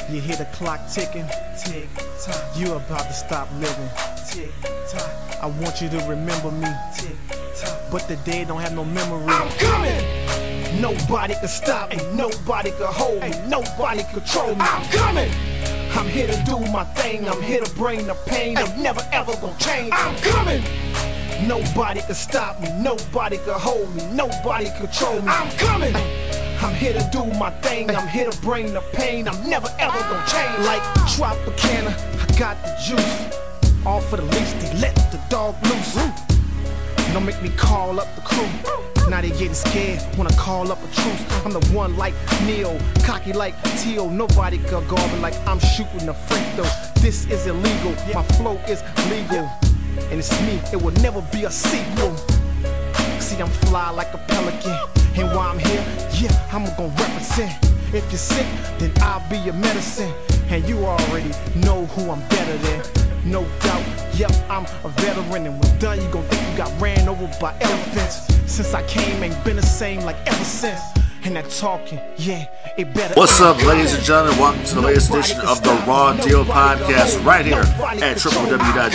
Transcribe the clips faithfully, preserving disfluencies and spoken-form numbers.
You hear the clock ticking, tick tock. You about to stop living, tick tock. I want you to remember me, tick tock. But the dead don't have no memory. I'm coming. Nobody can stop me, nobody can hold me, nobody control me. I'm coming. I'm here to do my thing, I'm here to bring the pain. I'm never ever gonna change. I'm coming. Nobody can stop me, nobody can hold me, nobody control me. I'm coming. I'm here to do my thing, I'm here to bring the pain. I'm never ever gonna change. Like Tropicana, I got the juice. All for the least, they let the dog loose. Don't make me call up the crew. Now they getting scared, wanna call up a truce. I'm the one like Neil, cocky like Teal. Nobody can guard me like I'm shooting a free throw. This is illegal, my flow is legal. And it's me, it will never be a sequel. See, I'm fly like a pelican. And while I'm here, yeah, I'm gonna represent. If you're sick, then I'll be your medicine. And you already know who I'm better than. No doubt, yep, I'm a veteran. And when done, you gon' think you got ran over by elephants. Since I came, ain't been the same like ever since. And that talking, yeah, it better. What's up, ladies and gentlemen? Welcome to the latest edition of the Raw Deal Podcast right here at w w w dot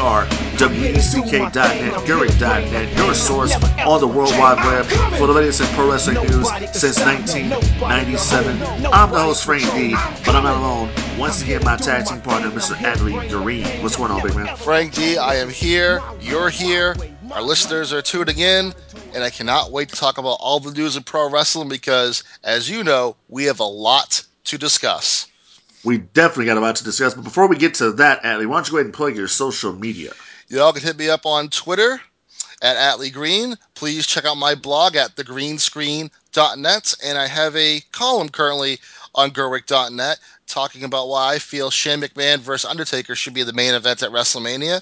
gerweck dot net, Gurrick dot net, your source on the World Wide Web for the latest in pro wrestling news since nineteen ninety-seven. I'm the host, Frank D, but I'm not alone. Once again, my tag team partner, Mister Adley Green. What's going on, big man? Frank D, I am here. You're here. Our listeners are tuning in. And I cannot wait to talk about all the news in pro wrestling because, as you know, we have a lot to discuss. We definitely got a lot to discuss. But before we get to that, Adley, why don't you go ahead and plug your social media? Y'all can hit me up on Twitter at Adley Green. Please check out my blog at the green screen dot net. And I have a column currently on gerwick dot net talking about why I feel Shane McMahon versus Undertaker should be the main event at WrestleMania.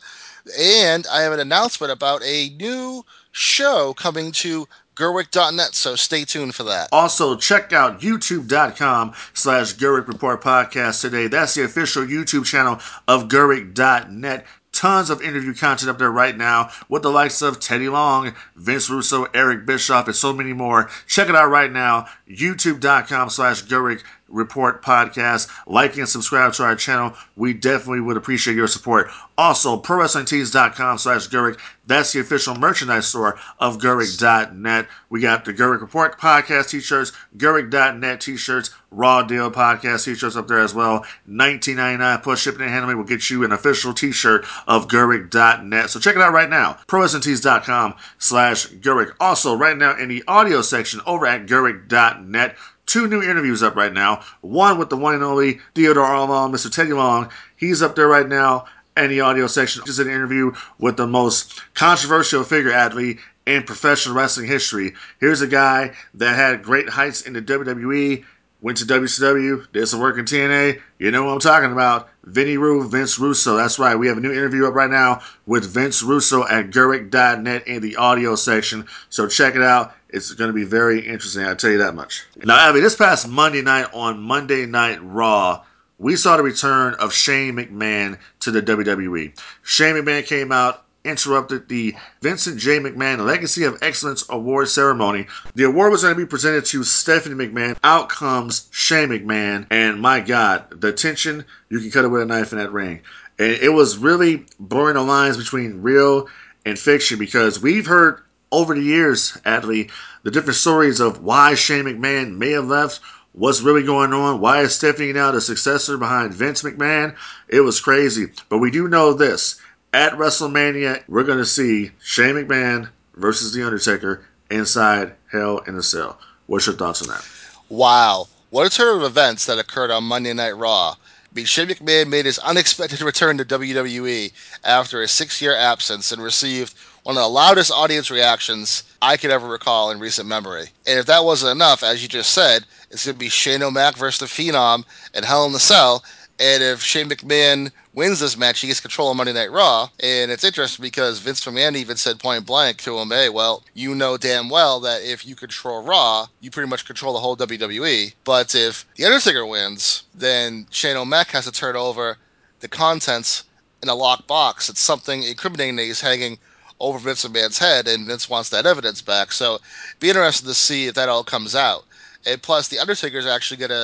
And I have an announcement about a new show coming to gerwick dot net, so stay tuned for that. Also, check out youtube.com slash Gerwick Report Podcast today. That's the official YouTube channel of gerwick dot net. Tons of interview content up there right now with the likes of Teddy Long, Vince Russo, Eric Bischoff, and so many more. Check it out right now, youtube.com slash Gerwick Report Podcast. Like and subscribe to our channel. We definitely would appreciate your support. Also, pro wrestling tees dot com slash Gerwick. That's the official merchandise store of gerwick dot net. We got the Gerwick Report Podcast t-shirts, gerwick dot net t-shirts, Raw Deal Podcast t-shirts up there as well. nineteen ninety-nine plus shipping and handling will get you an official t-shirt of gerwick dot net. So check it out right now. pro wrestling tees dot com slash Gerwick. Also, right now in the audio section over at gerwick dot net, two new interviews up right now. One with the one and only Theodore Arlong, Mister Teddy Long. He's up there right now in the audio section. Just an interview with the most controversial figure, Adley, in professional wrestling history. Here's a guy that had great heights in the W W E, went to W C W, did some work in T N A. You know what I'm talking about. Vinny Roo, Vince Russo. That's right. We have a new interview up right now with Vince Russo at gerwick dot net in the audio section. So check it out. It's going to be very interesting, I'll tell you that much. Now, Abby, this past Monday night on Monday Night Raw, we saw the return of Shane McMahon to the W W E. Shane McMahon came out, interrupted the Vincent J. McMahon Legacy of Excellence Award ceremony. The award was going to be presented to Stephanie McMahon. Out comes Shane McMahon, and my God, the tension, you can cut it with a knife in that ring. And it was really blurring the lines between real and fiction because we've heard over the years, Adley, the different stories of why Shane McMahon may have left, what's really going on, why is Stephanie now the successor behind Vince McMahon. It was crazy. But we do know this. At WrestleMania, we're going to see Shane McMahon versus The Undertaker inside Hell in a Cell. What's your thoughts on that? Wow. What a turn of events that occurred on Monday Night Raw. I mean, Shane McMahon made his unexpected return to W W E after a six-year absence and received one of the loudest audience reactions I could ever recall in recent memory. And if that wasn't enough, as you just said, it's going to be Shane O'Mac versus The Phenom in Hell in the Cell. And if Shane McMahon wins this match, he gets control of Monday Night Raw. And it's interesting because Vince McMahon even said point blank to him, hey, well, you know damn well that if you control Raw, you pretty much control the whole W W E. But if The Undertaker wins, then Shane O'Mac has to turn over the contents in a locked box. It's something incriminating that he's hanging over Vince McMahon's head, and Vince wants that evidence back. So, be interested to see if that all comes out. And plus, The Undertaker's actually going to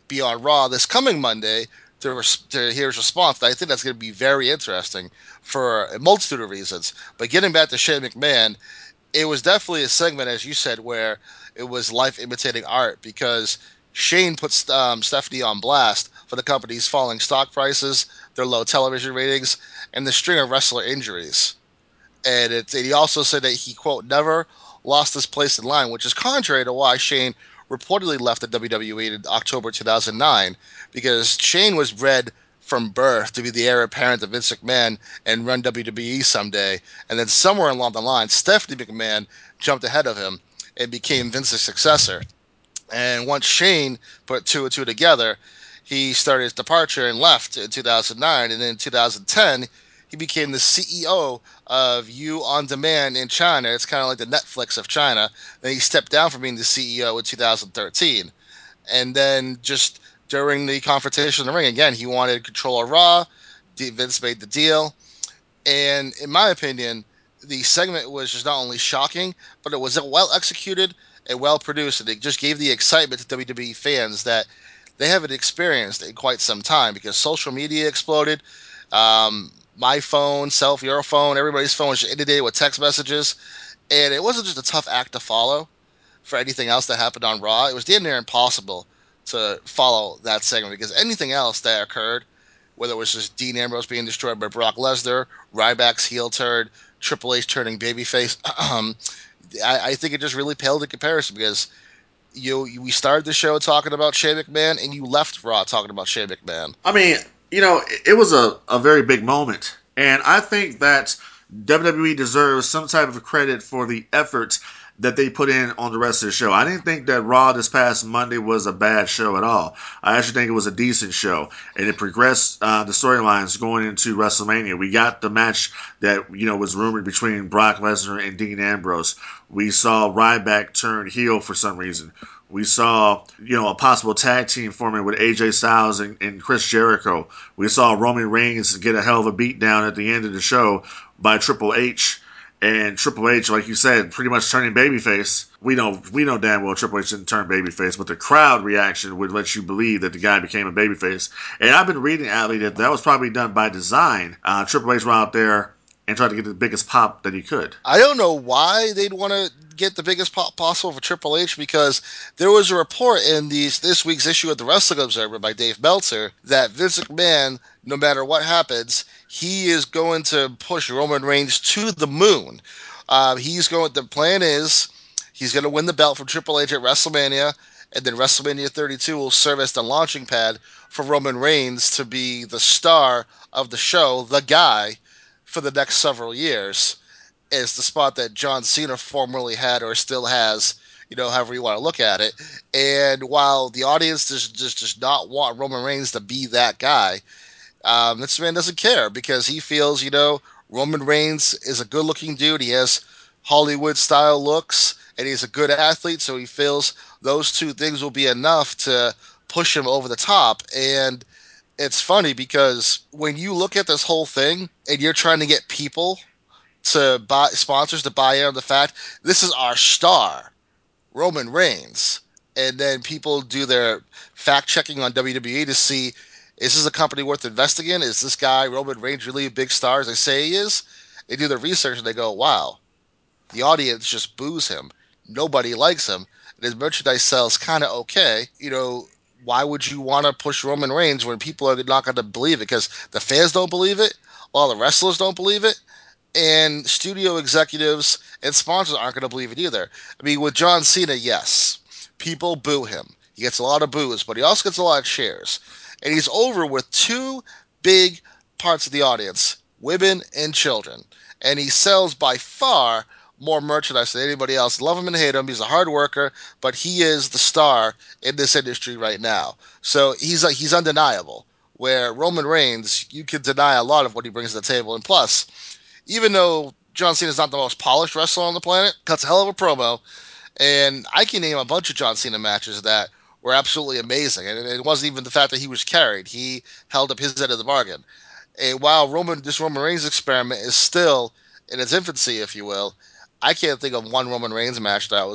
be on Raw this coming Monday to, res- to hear his response. I think that's going to be very interesting for a multitude of reasons. But getting back to Shane McMahon, it was definitely a segment, as you said, where it was life imitating art because Shane puts um, Stephanie on blast for the company's falling stock prices, their low television ratings, and the string of wrestler injuries. And, it, and he also said that he, quote, never lost his place in line, which is contrary to why Shane reportedly left the W W E in October two thousand nine, because Shane was bred from birth to be the heir apparent to Vince McMahon and run W W E someday. And then somewhere along the line, Stephanie McMahon jumped ahead of him and became Vince's successor. And once Shane put two and two together, he started his departure and left in two thousand nine. And then in two thousand ten, he became the C E O of You On Demand in China. It's kind of like the Netflix of China. Then he stepped down from being the C E O in two thousand thirteen. And then just during the confrontation in the ring, again, he wanted control of Raw. Vince made the deal. And in my opinion, the segment was just not only shocking, but it was well executed and well produced. And it just gave the excitement to W W E fans that they haven't experienced in quite some time because social media exploded. Um, my phone, self, your phone, everybody's phone was inundated with text messages. And it wasn't just a tough act to follow for anything else that happened on Raw. It was damn near impossible to follow that segment because anything else that occurred, whether it was just Dean Ambrose being destroyed by Brock Lesnar, Ryback's heel turn, Triple H turning babyface, um, I, I think it just really paled in comparison because you, you we started the show talking about Shane McMahon and you left Raw talking about Shane McMahon. I mean, you know, it was a, a very big moment. And I think that W W E deserves some type of credit for the effort that they put in on the rest of the show. I didn't think that Raw this past Monday was a bad show at all. I actually think it was a decent show, and it progressed uh, the storylines going into WrestleMania. We got the match that you know was rumored between Brock Lesnar and Dean Ambrose. We saw Ryback turn heel for some reason. We saw, you know, a possible tag team forming with A J Styles and, and Chris Jericho. We saw Roman Reigns get a hell of a beatdown at the end of the show by Triple H. And Triple H, like you said, pretty much turning babyface. We know we know damn well Triple H didn't turn babyface, but the crowd reaction would let you believe that the guy became a babyface. And I've been reading, Atlee, that that was probably done by design. Uh, Triple H went out there and tried to get the biggest pop that he could. I don't know why they'd want to get the biggest pop possible for Triple H because there was a report in these this week's issue of the Wrestling Observer by Dave Meltzer that Vince McMahon, no matter what happens, he is going to push Roman Reigns to the moon. Uh, he's going. The plan is he's going to win the belt from Triple H at WrestleMania, and then WrestleMania thirty-two will serve as the launching pad for Roman Reigns to be the star of the show, the guy, for the next several years. Is the spot that John Cena formerly had or still has, you know, however you want to look at it. And while the audience just just does not want Roman Reigns to be that guy, um, this man doesn't care because he feels, you know, Roman Reigns is a good-looking dude. He has Hollywood-style looks, and he's a good athlete. So he feels those two things will be enough to push him over the top. And it's funny because when you look at this whole thing and you're trying to get people to buy sponsors to buy in on the fact this is our star, Roman Reigns, and then people do their fact checking on W W E to see is this a company worth investing in? Is this guy Roman Reigns really a big star as they say he is? They do their research and they go, wow, the audience just boos him. Nobody likes him. And his merchandise sells kind of okay. You know, why would you want to push Roman Reigns when people are not going to believe it? Because the fans don't believe it, while the wrestlers don't believe it, and studio executives and sponsors aren't going to believe it either. I mean, with John Cena, yes, people boo him. He gets a lot of boos, but he also gets a lot of cheers. And he's over with two big parts of the audience, women and children. And he sells by far more merchandise than anybody else. Love him and hate him. He's a hard worker, but he is the star in this industry right now. So he's uh, he's undeniable. Where Roman Reigns, you can deny a lot of what he brings to the table. And plus, even though John Cena is not the most polished wrestler on the planet, cuts a hell of a promo, and I can name a bunch of John Cena matches that were absolutely amazing. And it wasn't even the fact that he was carried; he held up his end of the bargain. And while Roman, this Roman Reigns experiment is still in its infancy, if you will, I can't think of one Roman Reigns match that was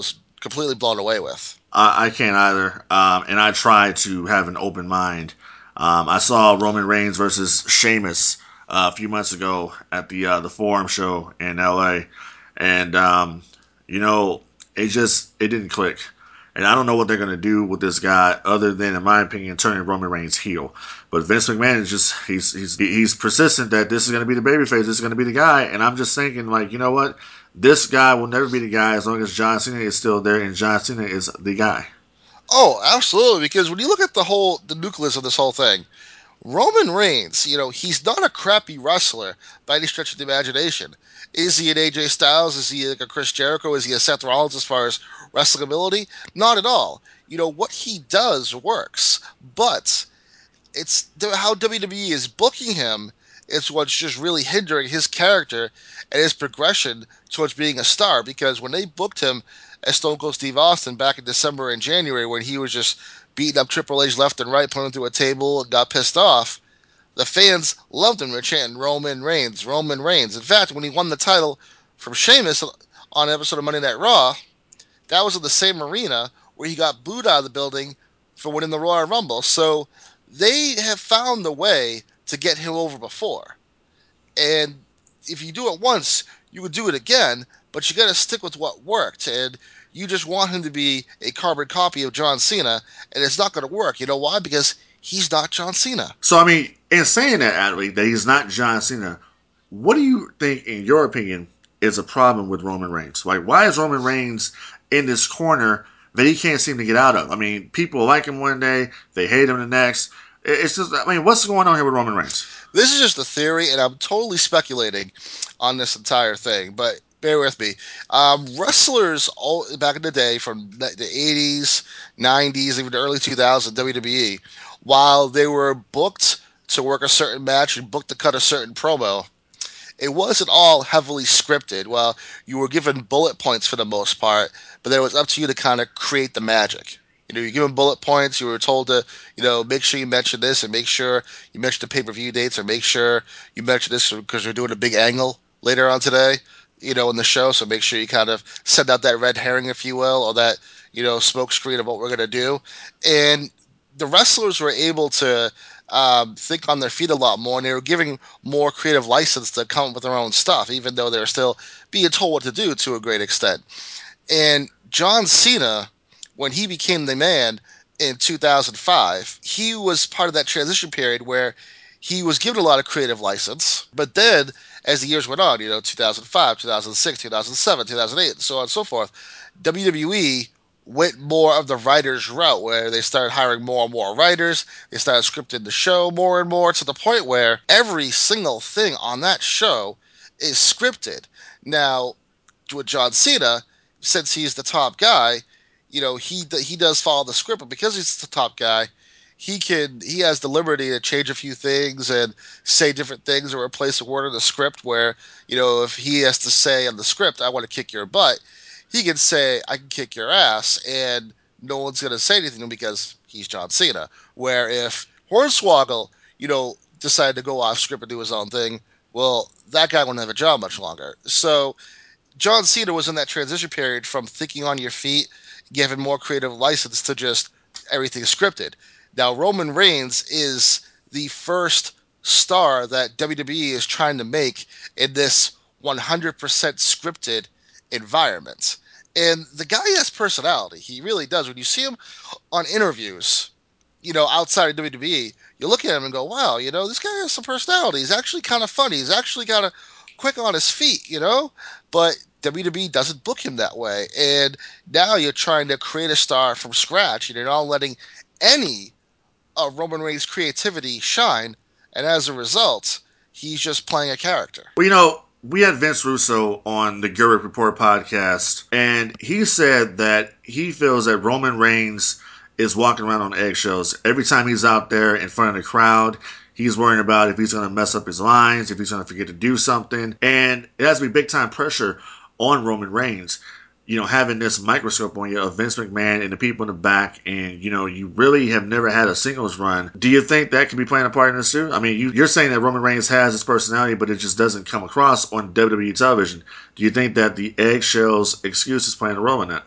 completely blown away with. I, I can't either, um, and I try to have an open mind. Um, I saw Roman Reigns versus Sheamus uh, a few months ago at the uh, the Forum show in L A, and um, you know, it just it didn't click. And I don't know what they're going to do with this guy other than, in my opinion, turning Roman Reigns heel. But Vince McMahon is just, he's he's he's persistent that this is going to be the babyface, this is going to be the guy. And I'm just thinking, like, you know what? This guy will never be the guy as long as John Cena is still there, and John Cena is the guy. Oh, absolutely. Because when you look at the whole, the nucleus of this whole thing, Roman Reigns, you know, he's not a crappy wrestler by any stretch of the imagination. Is he an A J Styles? Is he like a Chris Jericho? Is he a Seth Rollins as far as wrestling ability? Not at all. You know, what he does works, but it's how W W E is booking him is what's just really hindering his character and his progression towards being a star. Because when they booked him as Stone Cold Steve Austin back in December and January, when he was just beating up Triple H left and right, putting him through a table, and got pissed off, the fans loved him. They're chanting Roman Reigns, Roman Reigns. In fact, when he won the title from Sheamus on an episode of Monday Night Raw, that was in the same arena where he got booed out of the building for winning the Royal Rumble. So they have found the way to get him over before. And if you do it once, you would do it again, but you got to stick with what worked. And you just want him to be a carbon copy of John Cena, and it's not going to work. You know why? Because he's not John Cena. So, I mean, in saying that, Adley, that he's not John Cena, what do you think, in your opinion, is a problem with Roman Reigns? Like, why is Roman Reigns in this corner that he can't seem to get out of? I mean, people like him one day, they hate him the next. It's just, I mean, what's going on here with Roman Reigns? This is just a theory, and I'm totally speculating on this entire thing, but bear with me. Um, wrestlers all back in the day, from the eighties, nineties, even the early two thousands, W W E, while they were booked to work a certain match and booked to cut a certain promo, it wasn't all heavily scripted. Well, you were given bullet points for the most part, but then it was up to you to kind of create the magic. You know, you're given bullet points. You were told to, you know, make sure you mention this and make sure you mention the pay-per-view dates, or make sure you mention this because we're doing a big angle later on today, you know, in the show. So make sure you kind of send out that red herring, if you will, or that, you know, smoke screen of what we're going to do. And the wrestlers were able to um, think on their feet a lot more, and they were giving more creative license to come up with their own stuff, even though they were still being told what to do to a great extent. And John Cena, when he became the man in two thousand five, he was part of that transition period where he was given a lot of creative license, but then as the years went on, you know, two thousand five, two thousand six, two thousand seven, two thousand eight, and so on and so forth, W W E went more of the writers' route, where they started hiring more and more writers. They started scripting the show more and more, to the point where every single thing on that show is scripted. Now, with John Cena, since he's the top guy, you know, he he does follow the script, but because he's the top guy, he can he has the liberty to change a few things and say different things, or replace a word in the script. Where, you know, if he has to say in the script, "I want to kick your butt," he can say, "I can kick your ass," and no one's going to say anything because he's John Cena. Where if Hornswoggle, you know, decided to go off script and do his own thing, well, that guy wouldn't have a job much longer. So John Cena was in that transition period from thinking on your feet, given more creative license, to just everything scripted. Now, Roman Reigns is the first star that W W E is trying to make in this one hundred percent scripted environment. And the guy has personality. He really does. When you see him on interviews, you know, outside of W W E, you look at him and go, wow, you know, this guy has some personality. He's actually kind of funny. He's actually kind of quick on his feet, you know? But W W E doesn't book him that way. And now you're trying to create a star from scratch, and you're not letting any of Roman Reigns' creativity shine. And as a result, he's just playing a character. Well, you know, we had Vince Russo on the Gurrick Report podcast, and he said that he feels that Roman Reigns is walking around on eggshells. Every time he's out there in front of the crowd, he's worrying about if he's going to mess up his lines, if he's going to forget to do something. And it has to be big time pressure on Roman Reigns, you know, having this microscope on you of Vince McMahon and the people in the back, and, you know, you really have never had a singles run. Do you think that could be playing a part in this too? I mean, you, you're saying that Roman Reigns has his personality, but it just doesn't come across on W W E television. Do you think that the eggshells excuse is playing a role in that?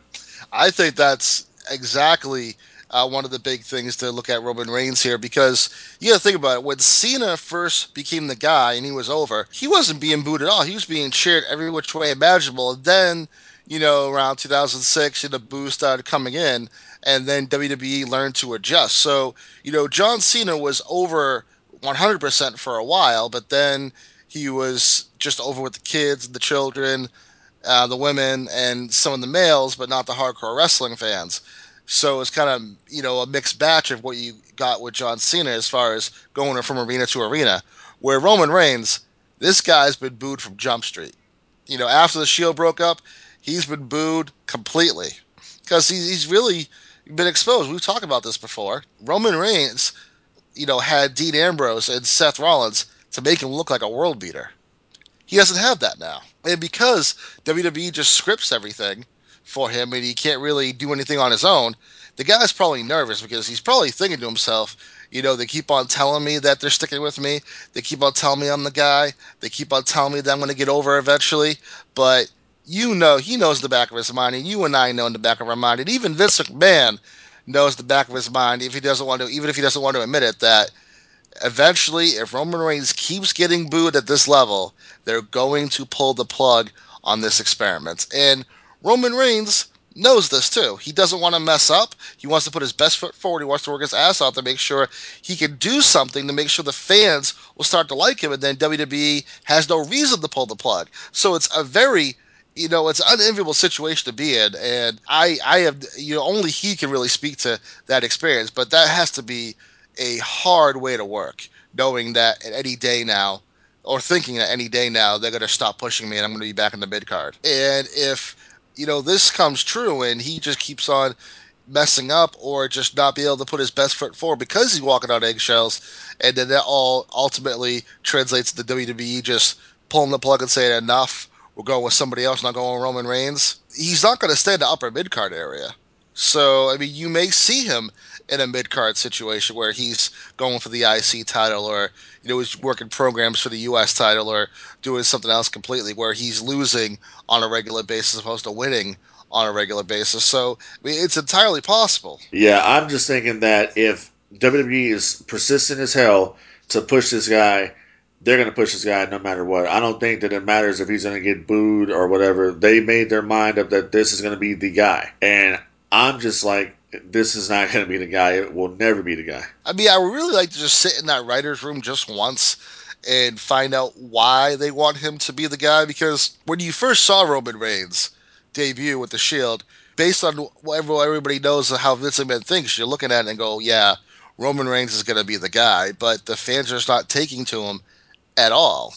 I think that's exactly uh, one of the big things to look at Roman Reigns here, because you got to think about it. When Cena first became the guy and he was over, he wasn't being booed at all. He was being cheered every which way imaginable. And then, you know, around two thousand six, the boos started coming in, and then W W E learned to adjust. So, you know, John Cena was over one hundred percent for a while, but then he was just over with the kids and the children, uh, the women and some of the males, but not the hardcore wrestling fans. So it's kind of, you know, a mixed batch of what you got with John Cena as far as going from arena to arena. Where Roman Reigns, this guy's been booed from Jump Street. You know, after the Shield broke up, he's been booed completely because he's, he's really been exposed. We've talked about this before. Roman Reigns, you know, had Dean Ambrose and Seth Rollins to make him look like a world beater. He doesn't have that now. And because W W E just scripts everything for him and he can't really do anything on his own, the guy's probably nervous because he's probably thinking to himself, you know, they keep on telling me that they're sticking with me. They keep on telling me I'm the guy. They keep on telling me that I'm going to get over eventually. But you know, he knows the back of his mind, and you and I know in the back of our mind, and even Vince McMahon knows the back of his mind, if he doesn't want to, even if he doesn't want to admit it, that eventually, if Roman Reigns keeps getting booed at this level, they're going to pull the plug on this experiment. And Roman Reigns knows this too. He doesn't want to mess up. He wants to put his best foot forward. He wants to work his ass off to make sure he can do something to make sure the fans will start to like him, and then W W E has no reason to pull the plug. So it's a very, you know, it's an unenviable situation to be in, and I, I have, you know, only he can really speak to that experience, but that has to be a hard way to work, knowing that at any day now, or thinking that any day now, they're going to stop pushing me and I'm going to be back in the mid card. And if, you know, this comes true and he just keeps on messing up or just not be able to put his best foot forward because he's walking on eggshells, and then that all ultimately translates to W W E just pulling the plug and saying enough, we're going with somebody else, not going with Roman Reigns, he's not going to stay in the upper mid card area. So, I mean, you may see him in a mid card situation where he's going for the I C title, or, you know, he's working programs for the U S title, or doing something else completely where he's losing on a regular basis as opposed to winning on a regular basis. So, I mean, it's entirely possible. Yeah, I'm just thinking that if W W E is persistent as hell to push this guy, they're going to push this guy no matter what. I don't think that it matters if he's going to get booed or whatever. They made their mind up that this is going to be the guy. And I'm just like, this is not going to be the guy. It will never be the guy. I mean, I would really like to just sit in that writer's room just once and find out why they want him to be the guy, because when you first saw Roman Reigns debut with the Shield, based on what everybody knows of how Vince McMahon thinks, you're looking at it and go, yeah, Roman Reigns is going to be the guy, but the fans are just not taking to him at all.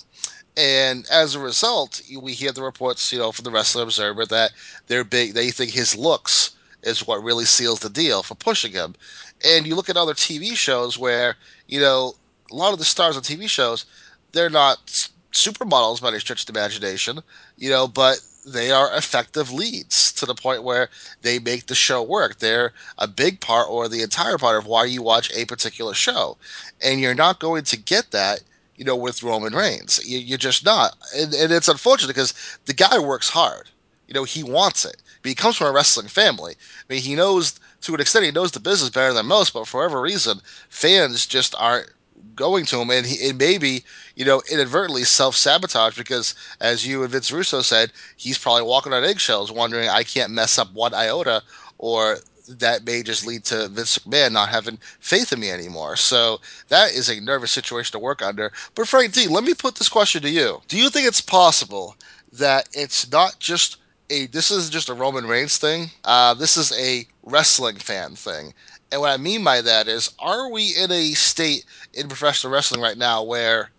And as a result, we hear the reports, you know, from the Wrestling Observer that they're big. They think his looks is what really seals the deal for pushing him. And you look at other T V shows where, you know, a lot of the stars on T V shows, they're not supermodels by any stretch of the imagination, you know, but they are effective leads to the point where they make the show work. They're a big part or the entire part of why you watch a particular show. And you're not going to get that, you know, with Roman Reigns. You, are just not. And, and it's unfortunate because the guy works hard. You know, he wants it. But he comes from a wrestling family. I mean, he knows, to an extent, he knows the business better than most, but for whatever reason, fans just aren't going to him. And he, it may be, you know, inadvertently self sabotage because, as you and Vince Russo said, he's probably walking on eggshells wondering, I can't mess up one iota, or that may just lead to Vince McMahon not having faith in me anymore. So that is a nervous situation to work under. But Frank D, let me put this question to you. Do you think it's possible that it's not just a, this is just a Roman Reigns thing? Uh, this is a wrestling fan thing. And what I mean by that is, are we in a state in professional wrestling right now where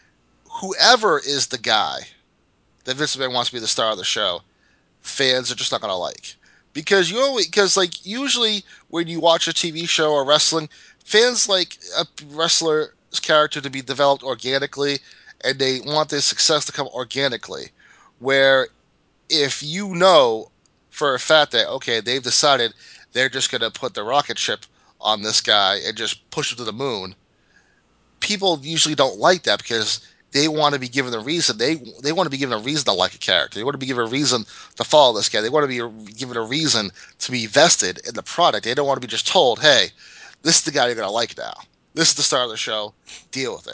whoever is the guy that Vince McMahon wants to be the star of the show, fans are just not going to like? Because you always, because like usually when you watch a T V show or wrestling, fans like a wrestler's character to be developed organically, and they want their success to come organically. Where if you know for a fact that, okay, they've decided they're just going to put the rocket ship on this guy and just push him to the moon, people usually don't like that because they want to be given a reason. They they want to be given a reason to like a character. They want to be given a reason to follow this guy. They want to be given a reason to be vested in the product. They don't want to be just told, "Hey, this is the guy you're gonna like now. This is the star of the show. Deal with it."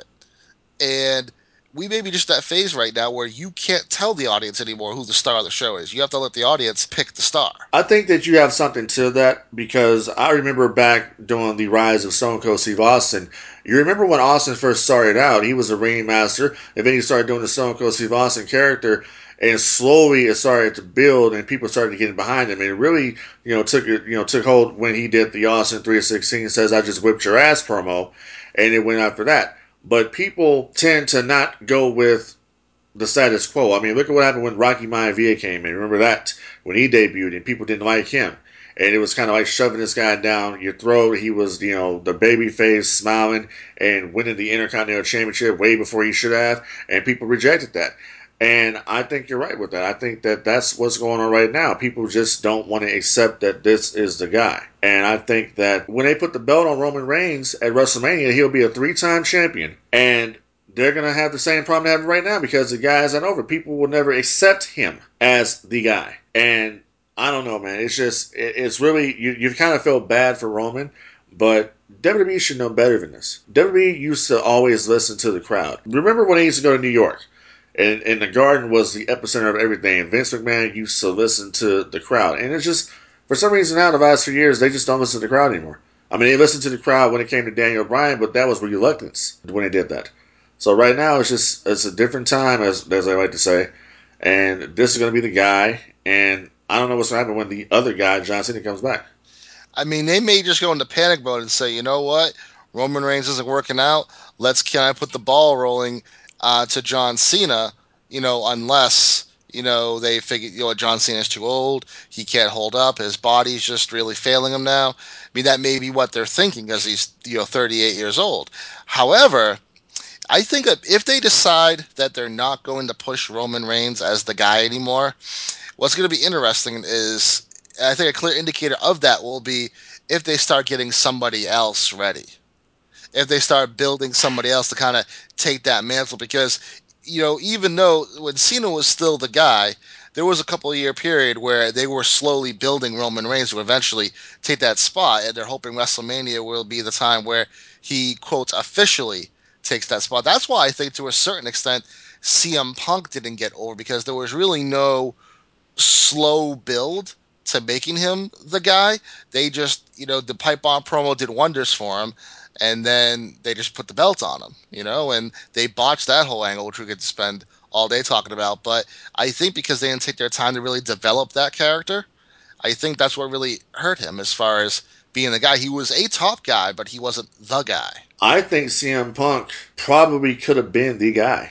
And we may be just that phase right now where you can't tell the audience anymore who the star of the show is. You have to let the audience pick the star. I think that you have something to that because I remember back during the rise of Stone Cold Steve Austin. You remember when Austin first started out, he was a ringmaster, and then he started doing the Stone Cold Steve Austin character, and slowly it started to build, and people started getting behind him. And it really, you know, took it, you know, took hold when he did the Austin three sixteen says I just whipped your ass promo, and it went after that. But people tend to not go with the status quo. I mean, look at what happened when Rocky Maivia came in. Remember that when he debuted and people didn't like him, and it was kind of like shoving this guy down your throat. He was, you know, the baby face, smiling and winning the Intercontinental Championship way before he should have, and people rejected that. And I think you're right with that. I think that that's what's going on right now. People just don't want to accept that this is the guy. And I think that when they put the belt on Roman Reigns at WrestleMania, he'll be a three-time champion. And they're going to have the same problem they have right now because the guy isn't over. People will never accept him as the guy. And I don't know, man. It's just, it's really, you, you kind of feel bad for Roman, but W W E should know better than this. W W E used to always listen to the crowd. Remember when they used to go to New York? And, and the Garden was the epicenter of everything. And Vince McMahon used to listen to the crowd. And it's just, for some reason now, the last few years, they just don't listen to the crowd anymore. I mean, they listened to the crowd when it came to Daniel Bryan, but that was reluctance when they did that. So right now, it's just, it's a different time, as, as I like to say. And this is going to be the guy. And I don't know what's going to happen when the other guy, John Cena, comes back. I mean, they may just go into panic mode and say, you know what, Roman Reigns isn't working out. Let's can I put the ball rolling uh, to John Cena? You know, unless you know they figure you know John Cena's too old. He can't hold up. His body's just really failing him now. I mean, that may be what they're thinking because he's you know thirty-eight years old. However, I think that if they decide that they're not going to push Roman Reigns as the guy anymore, what's going to be interesting is, I think a clear indicator of that will be if they start getting somebody else ready. If they start building somebody else to kind of take that mantle. Because, you know, even though when Cena was still the guy, there was a couple of year period where they were slowly building Roman Reigns to eventually take that spot. And they're hoping WrestleMania will be the time where he, quote, officially takes that spot. That's why I think to a certain extent, C M Punk didn't get over because there was really no slow build to making him the guy. They just, you know, the pipe bomb promo did wonders for him, and then they just put the belt on him, you know, and they botched that whole angle, which we could spend all day talking about. But I think because they didn't take their time to really develop that character, I think that's what really hurt him as far as being the guy. He was a top guy, but he wasn't the guy. I think C M Punk probably could have been the guy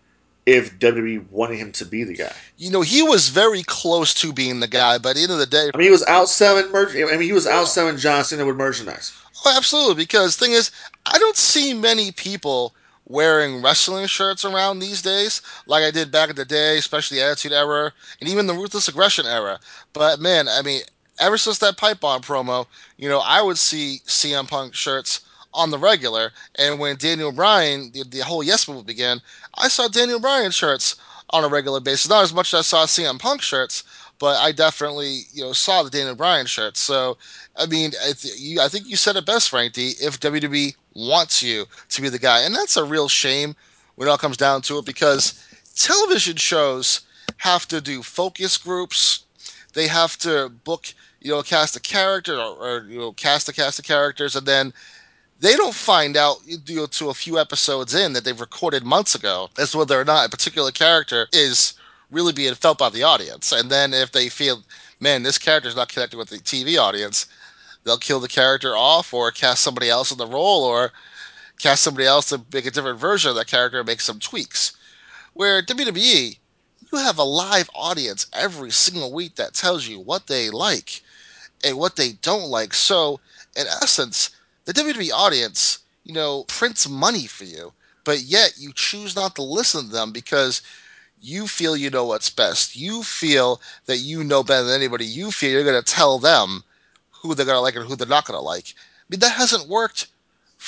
if W W E wanted him to be the guy. You know, he was very close to being the guy, but at the end of the day, I mean, he was outselling merch. I mean, he was outselling John Cena with merchandise. oh, absolutely. Because the thing is, I don't see many people wearing wrestling shirts around these days like I did back in the day, especially the Attitude Era and even the Ruthless Aggression Era. But man, I mean, ever since that pipe bomb promo, you know, I would see C M Punk shirts on the regular. And when Daniel Bryan, the, the whole Yes movement began, I saw Daniel Bryan shirts on a regular basis. Not as much as I saw C M Punk shirts, but I definitely, you know, saw the Daniel Bryan shirts. So I mean, I, th- you, I think you said it best, Frank D. If W W E wants you to be the guy, and that's a real shame when it all comes down to it, because television shows have to do focus groups. They have to book, you know, cast a character or, or you know, cast a cast of characters, and then they don't find out you know, to a few episodes in that they've recorded months ago as to whether or not a particular character is really being felt by the audience. And then if they feel, man, this character is not connected with the T V audience, they'll kill the character off or cast somebody else in the role or cast somebody else to make a different version of that character and make some tweaks. Where W W E, you have a live audience every single week that tells you what they like and what they don't like. So, in essence, the W W E audience, you know, prints money for you, but yet you choose not to listen to them because you feel you know what's best. You feel that you know better than anybody. You feel you're going to tell them who they're going to like and who they're not going to like. I mean, that hasn't worked for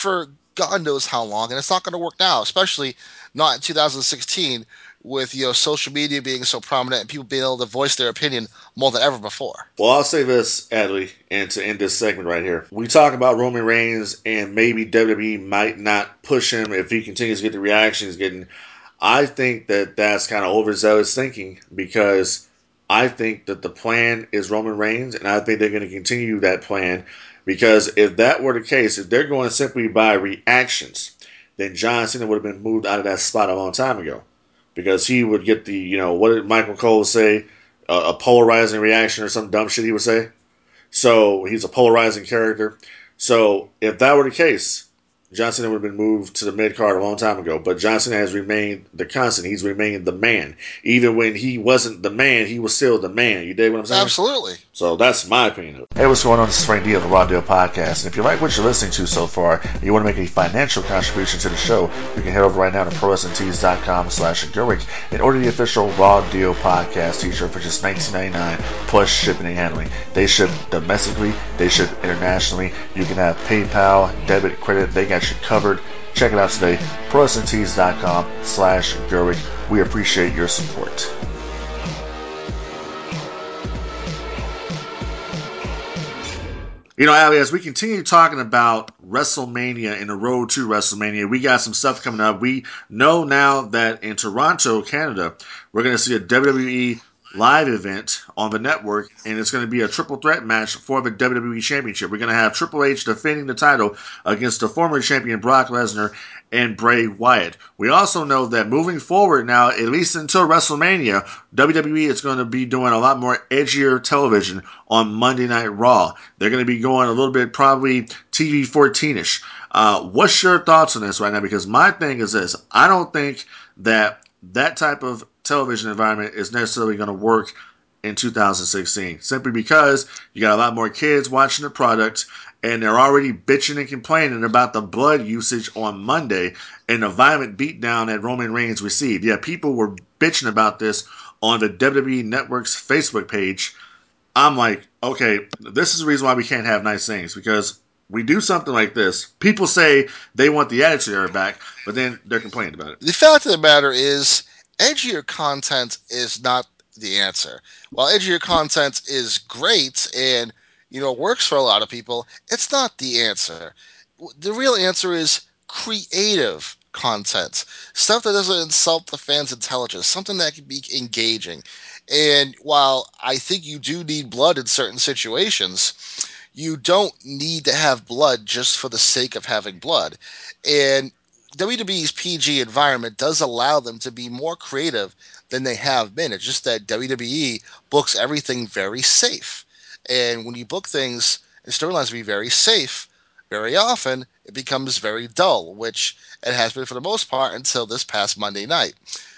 God knows how long, and it's not going to work now, especially not in two thousand sixteen with you know social media being so prominent and people being able to voice their opinion more than ever before. Well, I'll say this, Adley, and to end this segment right here. We talk about Roman Reigns and maybe W W E might not push him if he continues to get the reaction he's getting. I think that that's kind of overzealous thinking because I think that the plan is Roman Reigns, and I think they're going to continue that plan because if that were the case, if they're going simply by reactions, then John Cena would have been moved out of that spot a long time ago because he would get the, you know, what did Michael Cole say? Uh, a polarizing reaction or some dumb shit he would say. So he's a polarizing character. So if that were the case, John Cena would have been moved to the mid card a long time ago. But John Cena has remained the constant. He's remained the man. Even when he wasn't the man, he was still the man. You dig what I'm saying? Absolutely. So that's my opinion. Hey, what's going on? This is Frank D of the Raw Deal Podcast. And if you like what you're listening to so far and you want to make a financial contribution to the show, you can head over right now to ProWrestlingTees.com slash Gerwick and order the official Raw Deal Podcast t-shirt for just nineteen ninety-nine plus shipping and handling. They ship domestically. They ship internationally. You can have PayPal, debit, credit. They got you covered. Check it out today. ProWrestlingTees.com slash Gerwick. We appreciate your support. You know, Ali, as we continue talking about WrestleMania and the road to WrestleMania, we got some stuff coming up. We know now that in Toronto, Canada, we're going to see a W W E live event on the network, and it's going to be a triple threat match for the W W E Championship. We're going to have Triple H defending the title against the former champion Brock Lesnar and Bray Wyatt. We also know that moving forward now, at least until WrestleMania, W W E is going to be doing a lot more edgier television on Monday Night Raw. They're going to be going a little bit probably T V fourteen-ish. Uh, what's your thoughts on this right now? Because my thing is this. I don't think that that type of television environment is necessarily going to work in two thousand sixteen. Simply because you got a lot more kids watching the product, and they're already bitching and complaining about the blood usage on Monday and the violent beatdown that Roman Reigns received. Yeah, people were bitching about this on the W W E Network's Facebook page. I'm like, okay, this is the reason why we can't have nice things, because we do something like this. People say they want the Attitude Era back, but then they're complaining about it. The fact of the matter is, edgier content is not the answer. While edgier content is great and you know works for a lot of people, it's not the answer. The real answer is creative content, stuff that doesn't insult the fans' intelligence, something that can be engaging. And while I think you do need blood in certain situations, you don't need to have blood just for the sake of having blood. And W W E's P G environment does allow them to be more creative than they have been. It's just that W W E books everything very safe. And when you book things and storylines to be very safe, very often it becomes very dull, which it has been for the most part until this past Monday night.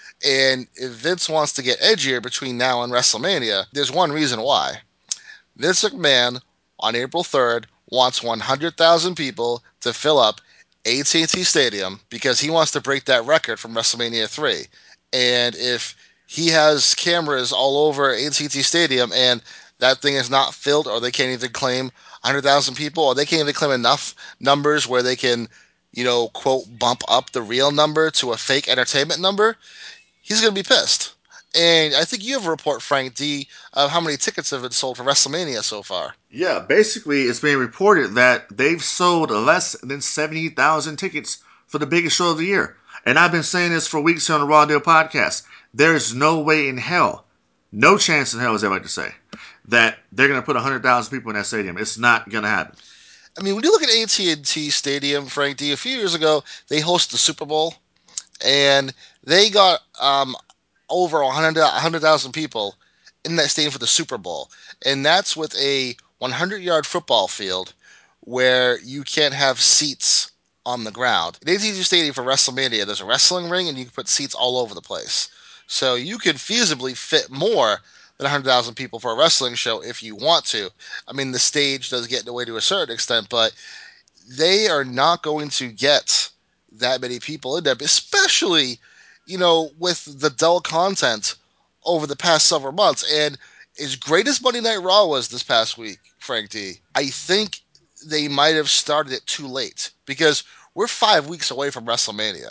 And if Vince wants to get edgier between now and WrestleMania, there's one reason why. Vince McMahon on April third wants one hundred thousand people to fill up A T and T Stadium because he wants to break that record from WrestleMania three. And if he has cameras all over A T and T Stadium and that thing is not filled, or they can't even claim one hundred thousand people, or they can't even claim enough numbers where they can, you know, quote, bump up the real number to a fake entertainment number, he's going to be pissed. And I think you have a report, Frank D, of how many tickets have been sold for WrestleMania so far. Yeah, basically, it's being reported that they've sold less than seventy thousand tickets for the biggest show of the year. And I've been saying this for weeks here on the Raw Deal podcast. There's no way in hell, no chance in hell, as they like to say, that they're going to put one hundred thousand people in that stadium. It's not going to happen. I mean, when you look at A T and T Stadium, Frank D, a few years ago, they hosted the Super Bowl, and they got um, over one hundred thousand people in that stadium for the Super Bowl. And that's with a hundred-yard football field where you can't have seats on the ground. In A T and T Stadium for WrestleMania, there's a wrestling ring, and you can put seats all over the place. So you could feasibly fit more than one hundred thousand people for a wrestling show if you want to. I mean, the stage does get in the way to a certain extent, but they are not going to get that many people in there, especially, you know, with the dull content over the past several months. And as great as Monday Night Raw was this past week, Frank D, I think they might have started it too late, because we're five weeks away from WrestleMania.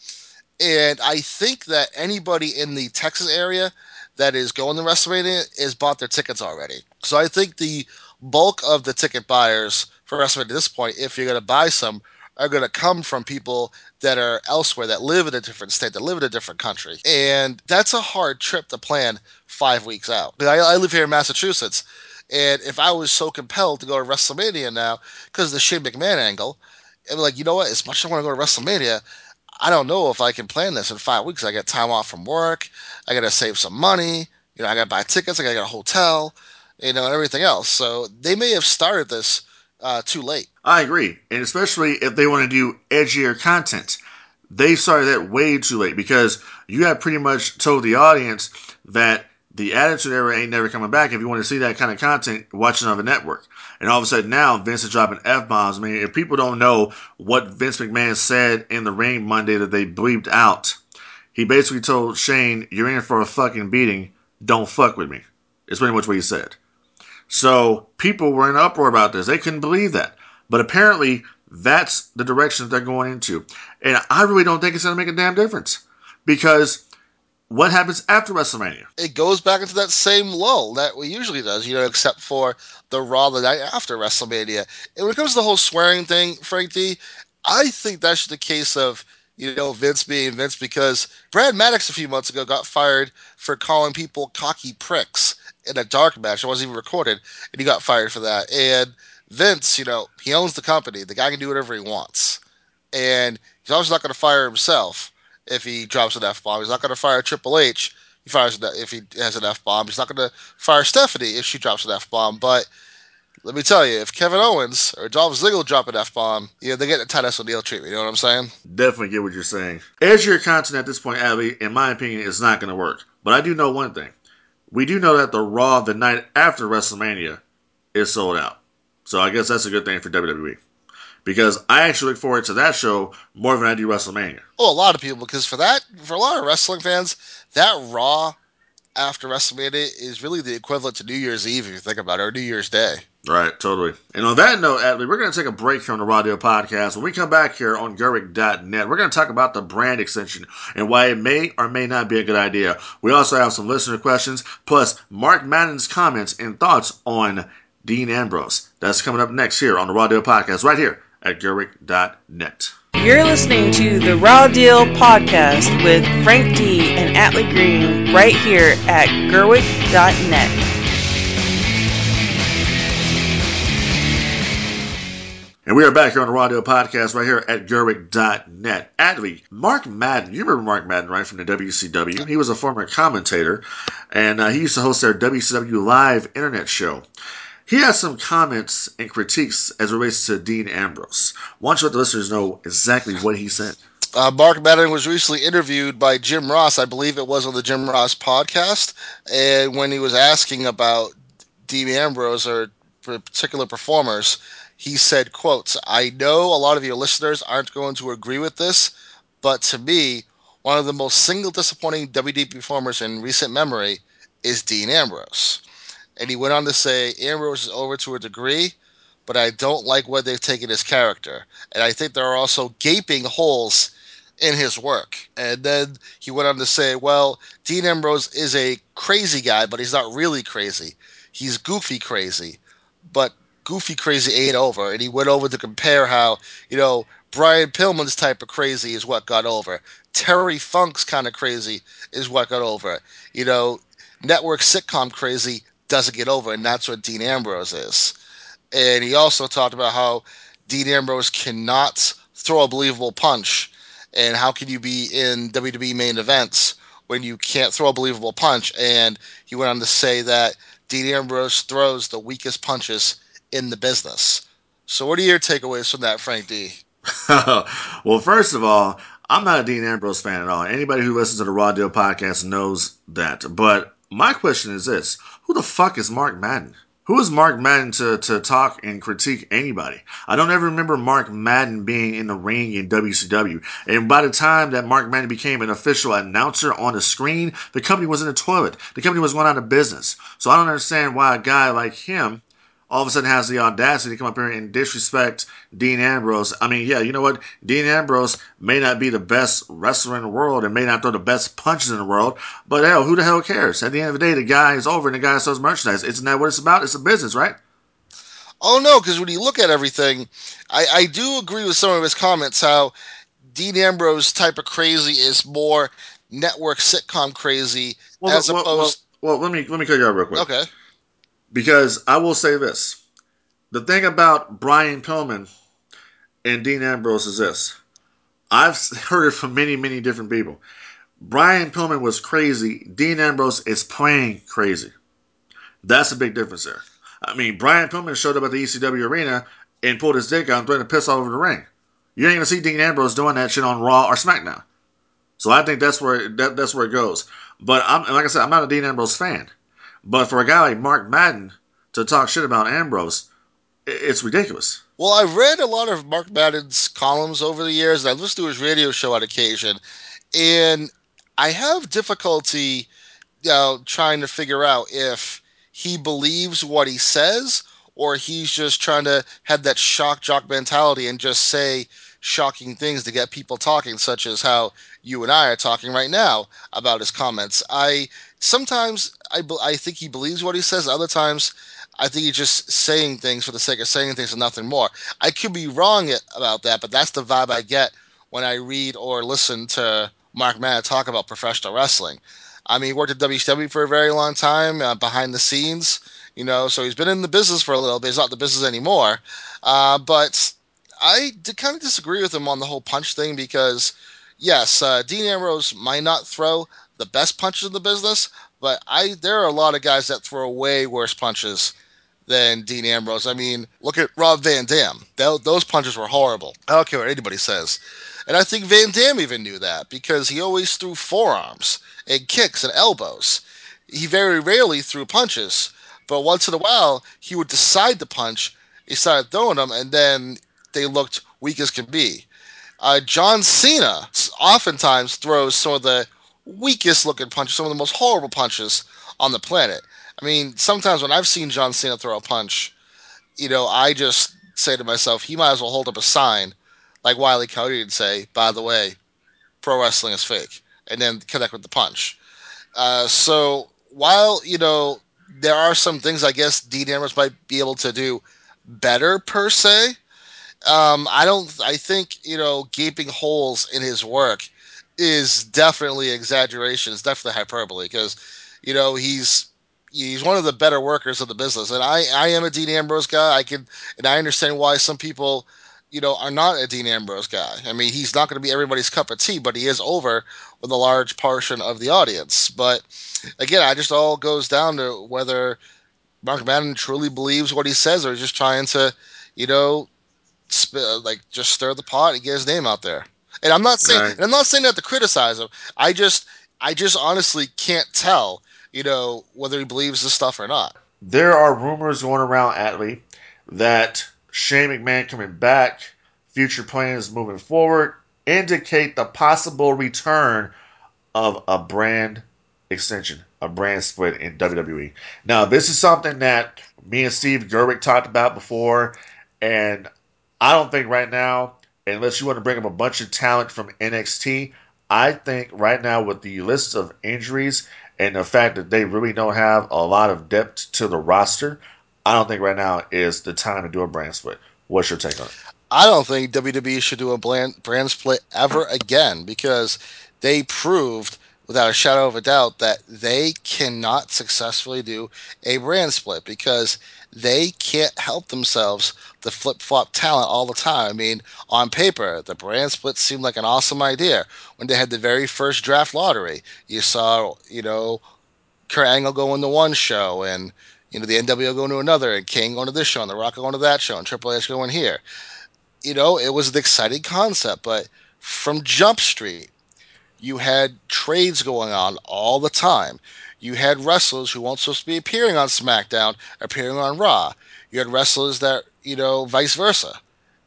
And I think that anybody in the Texas area that is going to WrestleMania has bought their tickets already. So I think the bulk of the ticket buyers for WrestleMania at this point, if you're going to buy some, are going to come from people that are elsewhere, that live in a different state, that live in a different country. And that's a hard trip to plan five weeks out. I, I live here in Massachusetts. And if I was so compelled to go to WrestleMania now because of the Shane McMahon angle, I'd be like, you know what? As much as I want to go to WrestleMania, I don't know if I can plan this in five weeks. I got time off from work. I got to save some money. You know, I got to buy tickets. I got to get a hotel, you know, and everything else. So they may have started this uh, too late. I agree. And especially if they want to do edgier content. They started that way too late because you have pretty much told the audience that the Attitude Era ain't never coming back. If you want to see that kind of content, watch it on the network. And all of a sudden now, Vince is dropping F-bombs. I mean, if people don't know what Vince McMahon said in the ring Monday that they bleeped out, he basically told Shane, you're in for a fucking beating. Don't fuck with me. It's pretty much what he said. So people were in an uproar about this. They couldn't believe that. But apparently, that's the direction that they're going into. And I really don't think it's going to make a damn difference. Because what happens after WrestleMania? It goes back into that same lull that it usually does, you know, except for the Raw the night after WrestleMania. And when it comes to the whole swearing thing, Frank D, I think that's the case of, you know, Vince being Vince because Brad Maddox a few months ago got fired for calling people cocky pricks in a dark match. It wasn't even recorded, and he got fired for that. And Vince, you know, he owns the company. The guy can do whatever he wants. And he's obviously not going to fire himself if he drops an F-bomb. He's not going to fire Triple H if he, fires an, if he has an F-bomb. He's not going to fire Stephanie if she drops an F-bomb. But let me tell you, if Kevin Owens or Dolph Ziggler drop an F-bomb, you know, they get a Titus O'Neil treatment. You know what I'm saying? Definitely get what you're saying. Edgier content at this point, Abby, in my opinion, is not going to work. But I do know one thing. We do know that the Raw the night after WrestleMania is sold out. So I guess that's a good thing for W W E. Because I actually look forward to that show more than I do WrestleMania. Oh, a lot of people, because for that, for a lot of wrestling fans, that Raw after WrestleMania is really the equivalent to New Year's Eve, if you think about it, or New Year's Day. Right, totally. And on that note, Adley, we're going to take a break from the Raw Deal Podcast. When we come back here on Gerwick dot net, we're going to talk about the brand extension and why it may or may not be a good idea. We also have some listener questions, plus Mark Madden's comments and thoughts on Dean Ambrose. That's coming up next here on the Raw Deal Podcast, right here at Gerwick dot net. You're listening to the Raw Deal Podcast with Frank D and Atlee Green right here at Gerwick dot net. And we are back here on the Raw Deal Podcast right here at Gerwick dot net. Adley, Mark Madden, you remember Mark Madden, right, from the W C W? He was a former commentator, and uh, he used to host their W C W Live internet show. He has some comments and critiques as it relates to Dean Ambrose. Why don't you let the listeners know exactly what he said? Uh, Mark Madden was recently interviewed by Jim Ross. I believe it was on the Jim Ross podcast. And when he was asking about Dean Ambrose or particular performers, he said, quotes, I know a lot of your listeners aren't going to agree with this, but to me, one of the most single disappointing W W E performers in recent memory is Dean Ambrose. And he went on to say, Ambrose is over to a degree, but I don't like where they've taken his character. And I think there are also gaping holes in his work. And then he went on to say, well, Dean Ambrose is a crazy guy, but he's not really crazy. He's goofy crazy, but goofy crazy ain't over. And he went over to compare how, you know, Brian Pillman's type of crazy is what got over. Terry Funk's kind of crazy is what got over. You know, network sitcom crazy doesn't get over, and that's what Dean Ambrose is. And he also talked about how Dean Ambrose cannot throw a believable punch, and how can you be in W W E main events when you can't throw a believable punch? And he went on to say that Dean Ambrose throws the weakest punches in the business. So what are your takeaways from that, Frank D? Well, first of all, I'm not a Dean Ambrose fan at all. Anybody who listens to the Raw Deal Podcast knows that. But my question is this. Who the fuck is Mark Madden? Who is Mark Madden to, to talk and critique anybody? I don't ever remember Mark Madden being in the ring in W C W. And by the time that Mark Madden became an official announcer on the screen, the company was in the toilet. The company was going out of business. So I don't understand why a guy like him all of a sudden has the audacity to come up here and disrespect Dean Ambrose. I mean, yeah, you know what? Dean Ambrose may not be the best wrestler in the world and may not throw the best punches in the world, but hell, who the hell cares? At the end of the day, the guy is over and the guy sells merchandise. Isn't that what it's about? It's a business, right? Oh no, because when you look at everything, I, I do agree with some of his comments. How Dean Ambrose type of crazy is more network sitcom crazy Well, as well, well, opposed. well let me let me cut you out real quick Okay, because I will say this: the thing about Brian Pillman and Dean Ambrose is this. I've heard it from many, many different people. Brian Pillman was crazy. Dean Ambrose is playing crazy. That's a big difference there. I mean, Brian Pillman showed up at the E C W arena and pulled his dick out and threatened to piss all over the ring. You ain't gonna see Dean Ambrose doing that shit on Raw or SmackDown. So I think that's where that, that's where it goes. But I'm like I said, I'm not a Dean Ambrose fan. But for a guy like Mark Madden to talk shit about Ambrose, it's ridiculous. well, I've read a lot of Mark Madden's columns over the years, and I listen to his radio show on occasion, and I have difficulty, you know, trying to figure out if he believes what he says or he's just trying to have that shock jock mentality and just say shocking things to get people talking, such as how you and I are talking right now about his comments. I sometimes I, I think he believes what he says. Other times I think he's just saying things for the sake of saying things and nothing more. I could be wrong about that, but that's the vibe I get when I read or listen to Mark Madden talk about professional wrestling. I mean, he worked at W C W for a very long time, uh, behind the scenes, you know, so he's been in the business for a little bit. He's not in the business anymore. Uh, but I did kind of disagree with him on the whole punch thing because, yes, uh, Dean Ambrose might not throw the best punches in the business, but I there are a lot of guys that throw way worse punches than Dean Ambrose. I mean, look at Rob Van Dam. Th- those punches were horrible. I don't care what anybody says. And I think Van Dam even knew that because he always threw forearms and kicks and elbows. He very rarely threw punches, but once in a while he would decide to punch. He started throwing them, and then they looked weak as can be. Uh, John Cena oftentimes throws some of the weakest looking punches, some of the most horrible punches on the planet. I mean, sometimes when I've seen John Cena throw a punch, you know, I just say to myself, he might as well hold up a sign like Wiley Cody would say, by the way, pro wrestling is fake, and then connect with the punch. Uh, so while, you know, there are some things I guess Dean Ambrose might be able to do better per se, um, I don't. I think, you know, gaping holes in his work is definitely exaggeration. It's definitely hyperbole because, you know, he's he's one of the better workers of the business, and I I am a Dean Ambrose guy. I can and I understand why some people, you know, are not a Dean Ambrose guy. I mean, he's not going to be everybody's cup of tea, but he is over with a large portion of the audience. But again, I just all goes down to whether Mark Madden truly believes what he says or is just trying to, you know, sp- uh, like just stir the pot and get his name out there. And I'm not saying, Right. and I'm not saying that to criticize him. I just, I just honestly can't tell, you know, whether he believes this stuff or not. There are rumors going around, Atlee, that Shane McMahon coming back, future plans moving forward, indicate the possible return of a brand extension, a brand split in W W E. Now, this is something that me and Steve Gerwick talked about before, and I don't think right now, unless you want to bring up a bunch of talent from N X T, I think right now with the list of injuries and the fact that they really don't have a lot of depth to the roster, I don't think right now is the time to do a brand split. What's your take on it? I don't think W W E should do a brand, brand split ever again because they proved without a shadow of a doubt that they cannot successfully do a brand split because they can't help themselves to flip flop talent all the time. I mean, on paper, the brand split seemed like an awesome idea when they had the very first draft lottery. You saw, you know, Kurt Angle going to one show and, you know, the N W O going to another, and Kane going to this show, and The Rock going to that show, and Triple H going here. You know, it was an exciting concept, but from Jump Street, you had trades going on all the time. You had wrestlers who weren't supposed to be appearing on SmackDown appearing on Raw. You had wrestlers that, you know, vice versa.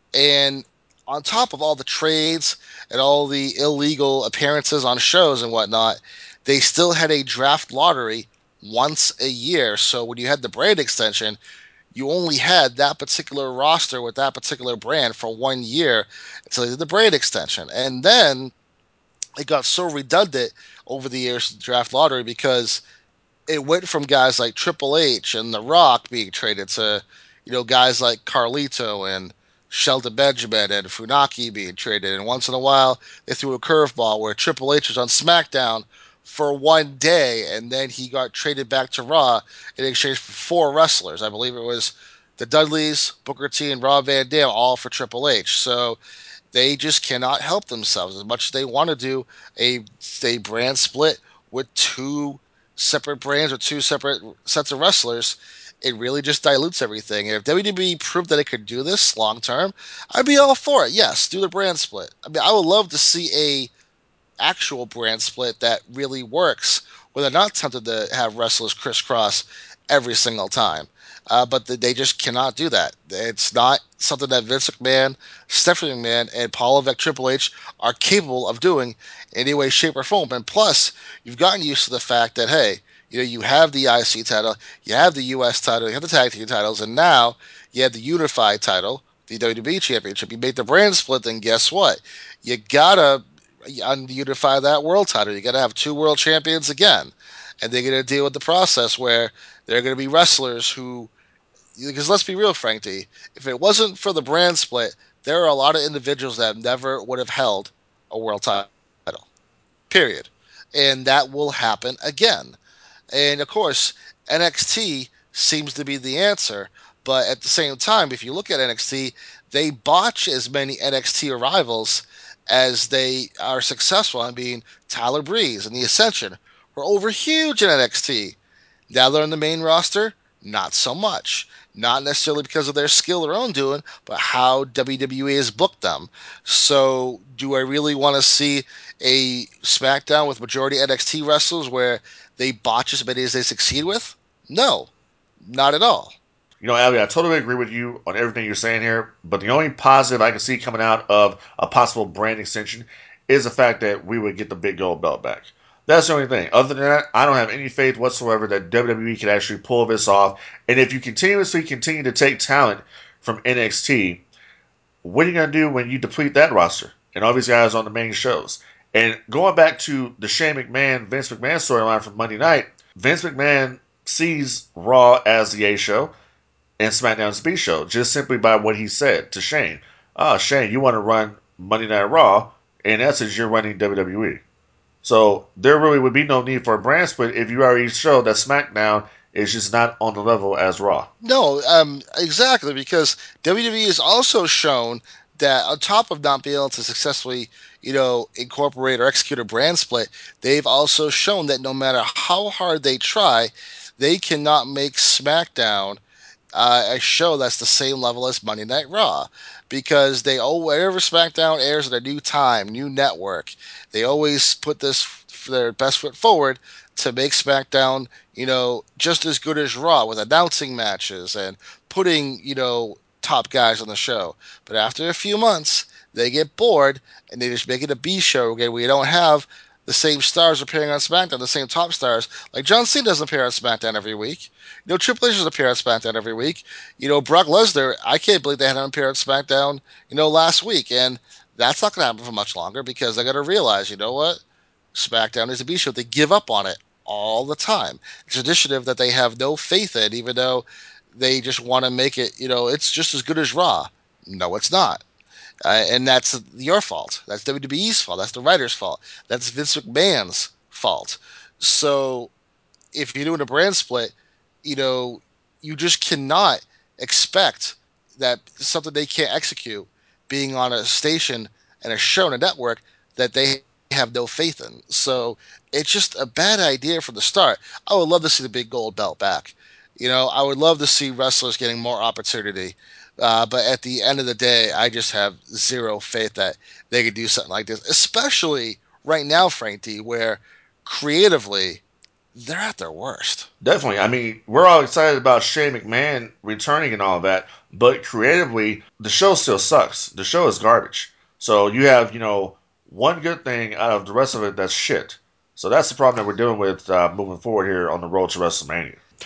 And on top of all the trades and all the illegal appearances on shows and whatnot, they still had a draft lottery once a year. So when you had the brand extension, you only had that particular roster with that particular brand for one year until they did the brand extension. And then it got so redundant over the years of the draft lottery because it went from guys like Triple H and The Rock being traded to, you know, guys like Carlito and Shelton Benjamin and Funaki being traded. And once in a while, they threw a curveball where Triple H was on SmackDown for one day, and then he got traded back to Raw in exchange for four wrestlers. I believe it was the Dudleys, Booker T, and Rob Van Dam, all for Triple H. So they just cannot help themselves as much as they want to do a a brand split with two separate brands or two separate sets of wrestlers. It really just dilutes everything. And if W W E proved that it could do this long term, I'd be all for it. Yes, do the brand split. I mean, I would love to see a actual brand split that really works, where they're not tempted to have wrestlers crisscross every single time. Uh, but they just cannot do that. It's not something that Vince McMahon, Stephanie McMahon, and Paul Levesque Triple H are capable of doing in any way, shape, or form. And plus, you've gotten used to the fact that, hey, you know, you have the I C title, you have the U S title, you have the tag team titles, and now you have the unified title, the W W E Championship. You made the brand split, then guess what? You gotta ununify that world title. You gotta have two world champions again. And they're gonna deal with the process where they're gonna be wrestlers who, because let's be real, Frank D, if it wasn't for the brand split, there are a lot of individuals that never would have held a world title. Period. And that will happen again. And of course, N X T seems to be the answer. But at the same time, if you look at N X T, they botch as many N X T arrivals as they are successful. I mean, Tyler Breeze and the Ascension were over huge in N X T. Now they're on the main roster, not so much. Not necessarily because of their skill or own doing, but how W W E has booked them. So, do I really want to see a SmackDown with majority N X T wrestlers where they botch as many as they succeed with? No, not at all. You know, Abby, I totally agree with you on everything you're saying here, but the only positive I can see coming out of a possible brand extension is the fact that we would get the big gold belt back. That's the only thing. Other than that, I don't have any faith whatsoever that W W E can actually pull this off. And if you continuously continue to take talent from N X T, what are you going to do when you deplete that roster and all these guys on the main shows? And going back to the Shane McMahon, Vince McMahon storyline from Monday night, Vince McMahon sees Raw as the A show and SmackDown's B show, just simply by what he said to Shane. Oh, Shane, you want to run Monday Night Raw. In essence, you're running W W E. So there really would be no need for a brand split if you already show that SmackDown is just not on the level as Raw. No, um, exactly, because W W E has also shown that on top of not being able to successfully, you know, incorporate or execute a brand split, they've also shown that no matter how hard they try, they cannot make SmackDown uh, a show that's the same level as Monday Night Raw, because they oh wherever SmackDown airs at a new time, new network, they always put this their best foot forward to make SmackDown, you know, just as good as Raw with announcing matches and putting, you know, top guys on the show. But after a few months, they get bored and they just make it a B show again. We don't have the same stars appearing on SmackDown, the same top stars. Like John Cena doesn't appear on SmackDown every week. You know, Triple H doesn't appear on SmackDown every week. You know, Brock Lesnar, I can't believe they had him appear on SmackDown, you know, last week. And that's not going to happen for much longer because they got to realize, you know what? SmackDown is a B show. They give up on it all the time. It's an initiative that they have no faith in, even though they just want to make it, you know, it's just as good as Raw. No, it's not. Uh, and that's your fault. That's W W E's fault. That's the writer's fault. That's Vince McMahon's fault. So if you're doing a brand split, you know, you just cannot expect that something they can't execute being on a station and a show and a network that they have no faith in. So it's just a bad idea from the start. I would love to see the big gold belt back. You know, I would love to see wrestlers getting more opportunity. Uh, but at the end of the day, I just have zero faith that they could do something like this, especially right now, Frank D, where creatively they're at their worst. Definitely. I mean, we're all excited about Shane McMahon returning and all that, but creatively, the show still sucks. The show is garbage. So you have, you know, one good thing out of the rest of it that's shit. So that's the problem that we're dealing with uh, moving forward here on the road to WrestleMania.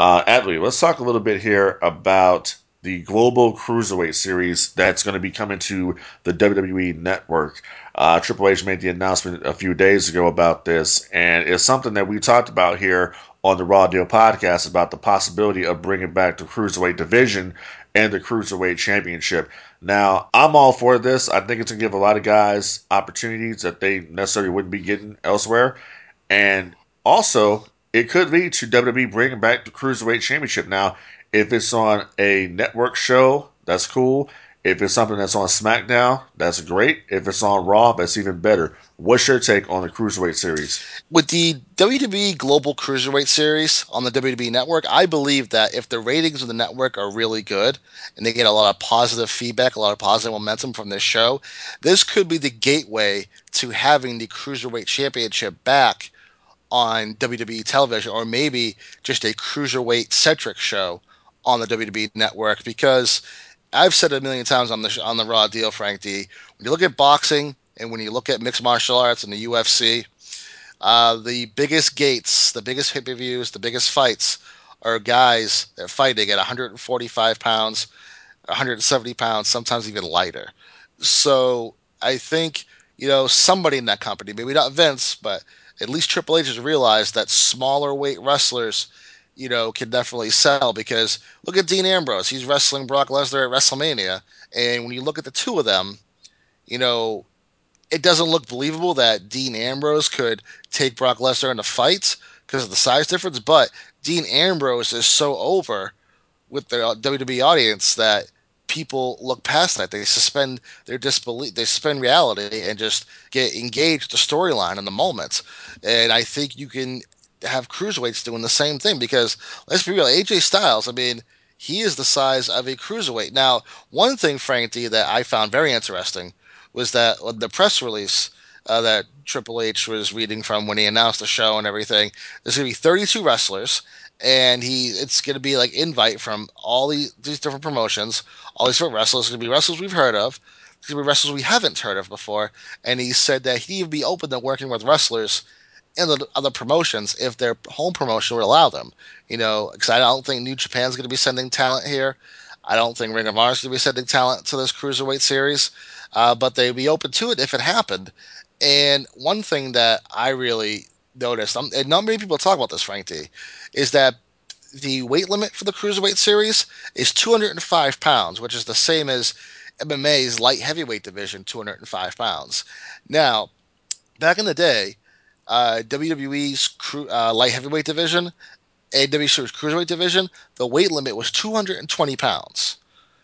Uh, Adley, let's talk a little bit here about the Global Cruiserweight Series that's going to be coming to the W W E Network. Uh, Triple H made the announcement a few days ago about this, and it's something that we talked about here on the Raw Deal podcast about the possibility of bringing back the Cruiserweight division and the Cruiserweight Championship. Now, I'm all for this. I think it's going to give a lot of guys opportunities that they necessarily wouldn't be getting elsewhere. And also, it could lead to W W E bringing back the Cruiserweight Championship. Now, if it's on a network show, that's cool. If it's something that's on SmackDown, that's great. If it's on Raw, that's even better. What's your take on the Cruiserweight series? With the W W E Global Cruiserweight Series on the W W E Network, I believe that if the ratings of the network are really good and they get a lot of positive feedback, a lot of positive momentum from this show, this could be the gateway to having the Cruiserweight Championship back on W W E television, or maybe just a cruiserweight centric show on the W W E Network. Because I've said it a million times on the on the Raw Deal, Frank D. When you look at boxing and when you look at mixed martial arts and the U F C, uh, the biggest gates, the biggest pay-per-views, the biggest fights are guys that are fighting at one hundred forty-five pounds, one hundred seventy pounds, sometimes even lighter. So I think, you know, somebody in that company, maybe not Vince, but at least Triple H has realized that smaller weight wrestlers, you know, can definitely sell. Because look at Dean Ambrose. He's wrestling Brock Lesnar at WrestleMania. And when you look at the two of them, you know, it doesn't look believable that Dean Ambrose could take Brock Lesnar in a fight because of the size difference. But Dean Ambrose is so over with the W W E audience that people look past that. They suspend their disbelief, they suspend reality, and just get engaged with the storyline in the moment. And I think you can have cruiserweights doing the same thing because let's be real, A J Styles, I mean, he is the size of a cruiserweight. Now, one thing, Frank D, that I found very interesting was that the press release uh, that Triple H was reading from when he announced the show and everything, there's going to be thirty-two wrestlers, and he it's going to be like invite from all these, these different promotions, all these different wrestlers. It's going to be wrestlers we've heard of, it's going to be wrestlers we haven't heard of before, and he said that he'd be open to working with wrestlers in the other promotions if their home promotion would allow them. You know, because I don't think New Japan's going to be sending talent here. I don't think Ring of Honor is going to be sending talent to this cruiserweight series, uh, but they'd be open to it if it happened. And one thing that I really noticed, um, and not many people talk about this, Frank D, is that the weight limit for the cruiserweight series is two hundred five pounds, which is the same as M M A's light heavyweight division, two hundred five pounds. Now, back in the day, uh, W W E's cru- uh, light heavyweight division, A W C's cruiserweight division, the weight limit was two hundred twenty pounds.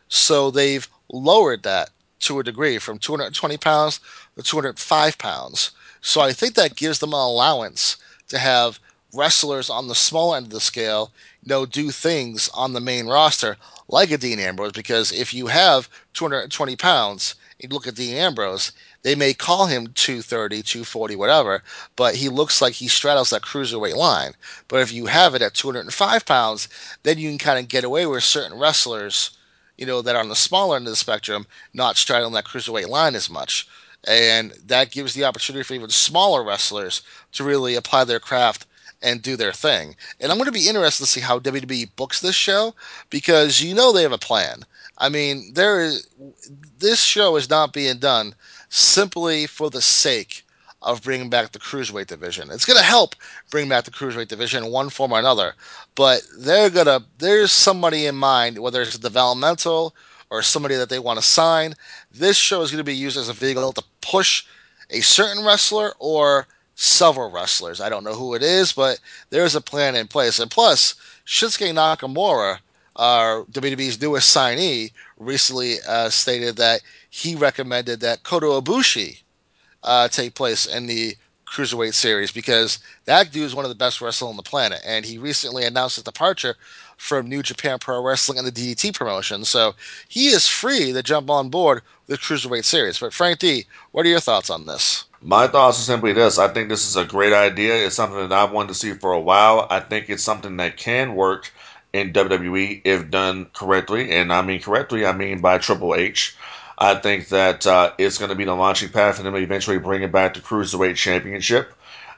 So they've lowered that to a degree from two hundred twenty pounds to two hundred five pounds. So I think that gives them an allowance to have wrestlers on the small end of the scale, you know, do things on the main roster like a Dean Ambrose. Because if you have two hundred twenty pounds, you look at Dean Ambrose, they may call him two thirty, two forty, whatever, but he looks like he straddles that cruiserweight line. But if you have it at two hundred five pounds, then you can kind of get away with certain wrestlers, you know, that are on the smaller end of the spectrum, not straddling that cruiserweight line as much. And that gives the opportunity for even smaller wrestlers to really apply their craft and do their thing. And I'm going to be interested to see how W W E books this show, because you know they have a plan. I mean, there is this show is not being done simply for the sake of bringing back the cruiserweight division. It's going to help bring back the cruiserweight division in one form or another, but they're gonna there's somebody in mind, whether it's developmental or somebody that they want to sign. This show is going to be used as a vehicle to push a certain wrestler or several wrestlers. I don't know who it is, but there's a plan in place. And plus, Shinsuke Nakamura, our W W E's newest signee, recently uh, stated that he recommended that Kota Ibushi uh, take place in the Cruiserweight series, because that dude is one of the best wrestlers on the planet. And he recently announced his departure from New Japan Pro Wrestling and the D D T promotion. So he is free to jump on board with Cruiserweight series. But Frank D, what are your thoughts on this? My thoughts are simply this. I think this is a great idea. It's something that I've wanted to see for a while. I think it's something that can work in W W E if done correctly. And I mean correctly, I mean by Triple H. I think that uh, it's going to be the launching pad for them to eventually bring it back to Cruiserweight Championship.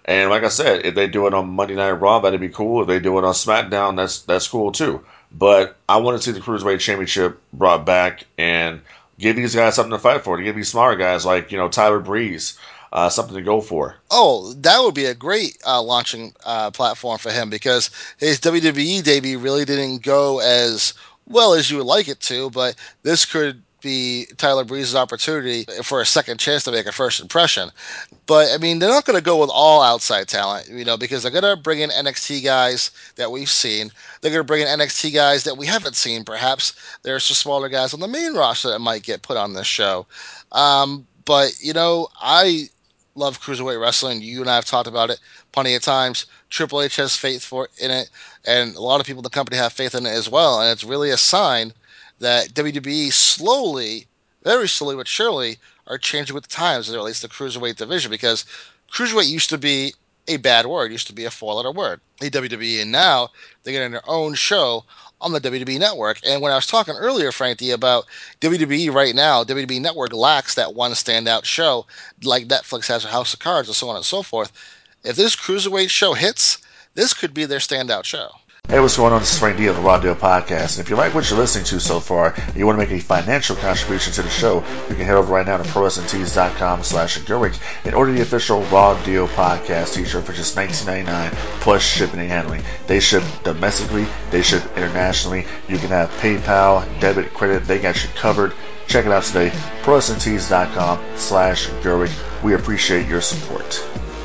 And like I said, if they do it on Monday Night Raw, that'd be cool. If they do it on SmackDown, that's that's cool too. But I want to see the Cruiserweight Championship brought back and give these guys something to fight for. To give these smaller guys like, you know, Tyler Breeze uh, something to go for. Oh, that would be a great uh, launching uh, platform for him because his W W E debut really didn't go as well as you would like it to, but this could be Tyler Breeze's opportunity for a second chance to make a first impression. But I mean, they're not going to go with all outside talent, you know, because they're going to bring in N X T guys that we've seen. They're going to bring in N X T guys that we haven't seen. Perhaps there's some smaller guys on the main roster that might get put on this show. Um, but you know, I love cruiserweight wrestling. You and I have talked about it plenty of times. Triple H has faith for in it, and a lot of people in the company have faith in it as well. And it's really a sign that W W E slowly, very slowly but surely, are changing with the times, or at least the cruiserweight division, because cruiserweight used to be a bad word, used to be a four-letter word. The W W E, and now they're getting their own show on the W W E Network. And when I was talking earlier, Frankie, about W W E right now, W W E Network lacks that one standout show like Netflix has for House of Cards and so on and so forth. If this cruiserweight show hits, this could be their standout show. Hey, what's going on? This is Frank D of the Raw Deal Podcast. And if you like what you're listening to so far and you want to make a financial contribution to the show, you can head over right now to ProWrestlingTees.com slash Gerwig and order the official Raw Deal Podcast t-shirt for just nineteen ninety-nine dollars plus shipping and handling. They ship domestically, they ship internationally. You can have PayPal, debit, credit, they got you covered. Check it out today, ProWrestlingTees.com slash Gerwig. We appreciate your support.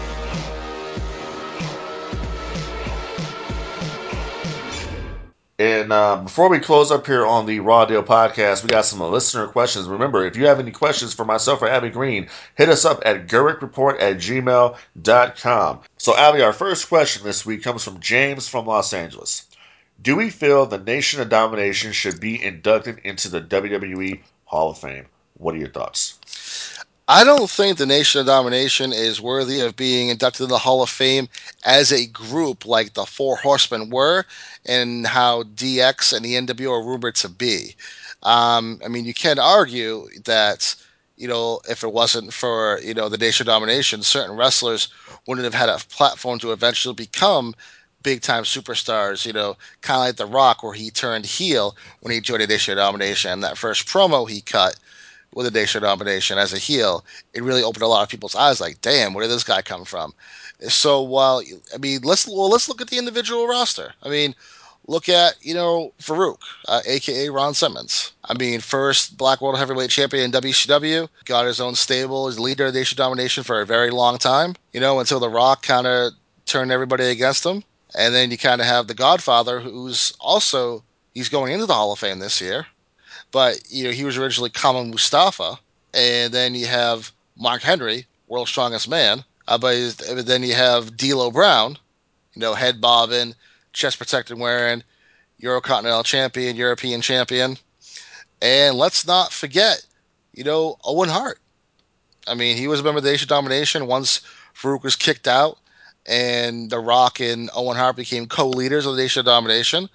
And uh, before we close up here on the Raw Deal Podcast, we got some listener questions. Remember, if you have any questions for myself or Abby Green, hit us up at gerwickreport at gmail dot com. So, Abby, our first question this week comes from James from Los Angeles. Do we feel the Nation of Domination should be inducted into the W W E Hall of Fame? What are your thoughts? I don't think the Nation of Domination is worthy of being inducted in the Hall of Fame as a group like the Four Horsemen were, and how D X and the N W O are rumored to be. Um, I mean, you can argue that, you know, if it wasn't for, you know, the Nation of Domination, certain wrestlers wouldn't have had a platform to eventually become big time superstars, you know, kind of like The Rock, where he turned heel when he joined the Nation of Domination. And that first promo he cut with a Nation domination as a heel, it really opened a lot of people's eyes. Like, damn, where did this guy come from? So while I mean, let's well, let's look at the individual roster. I mean, look at you know Farouk, uh, aka Ron Simmons. I mean, first Black World Heavyweight Champion in W C W, got his own stable, as leader of Nation Domination for a very long time. You know, until The Rock kind of turned everybody against him, and then you kind of have the Godfather, who's also he's going into the Hall of Fame this year. But you know, he was originally Kama Mustafa, and then you have Mark Henry, World's Strongest Man. Uh, but, his, but then you have D'Lo Brown, you know, head bobbing, chest protector wearing, Eurocontinental champion, European champion, and let's not forget, you know, Owen Hart. I mean, he was a member of the Nation Domination once Farouk was kicked out, and The Rock and Owen Hart became co-leaders of the Nation Domination.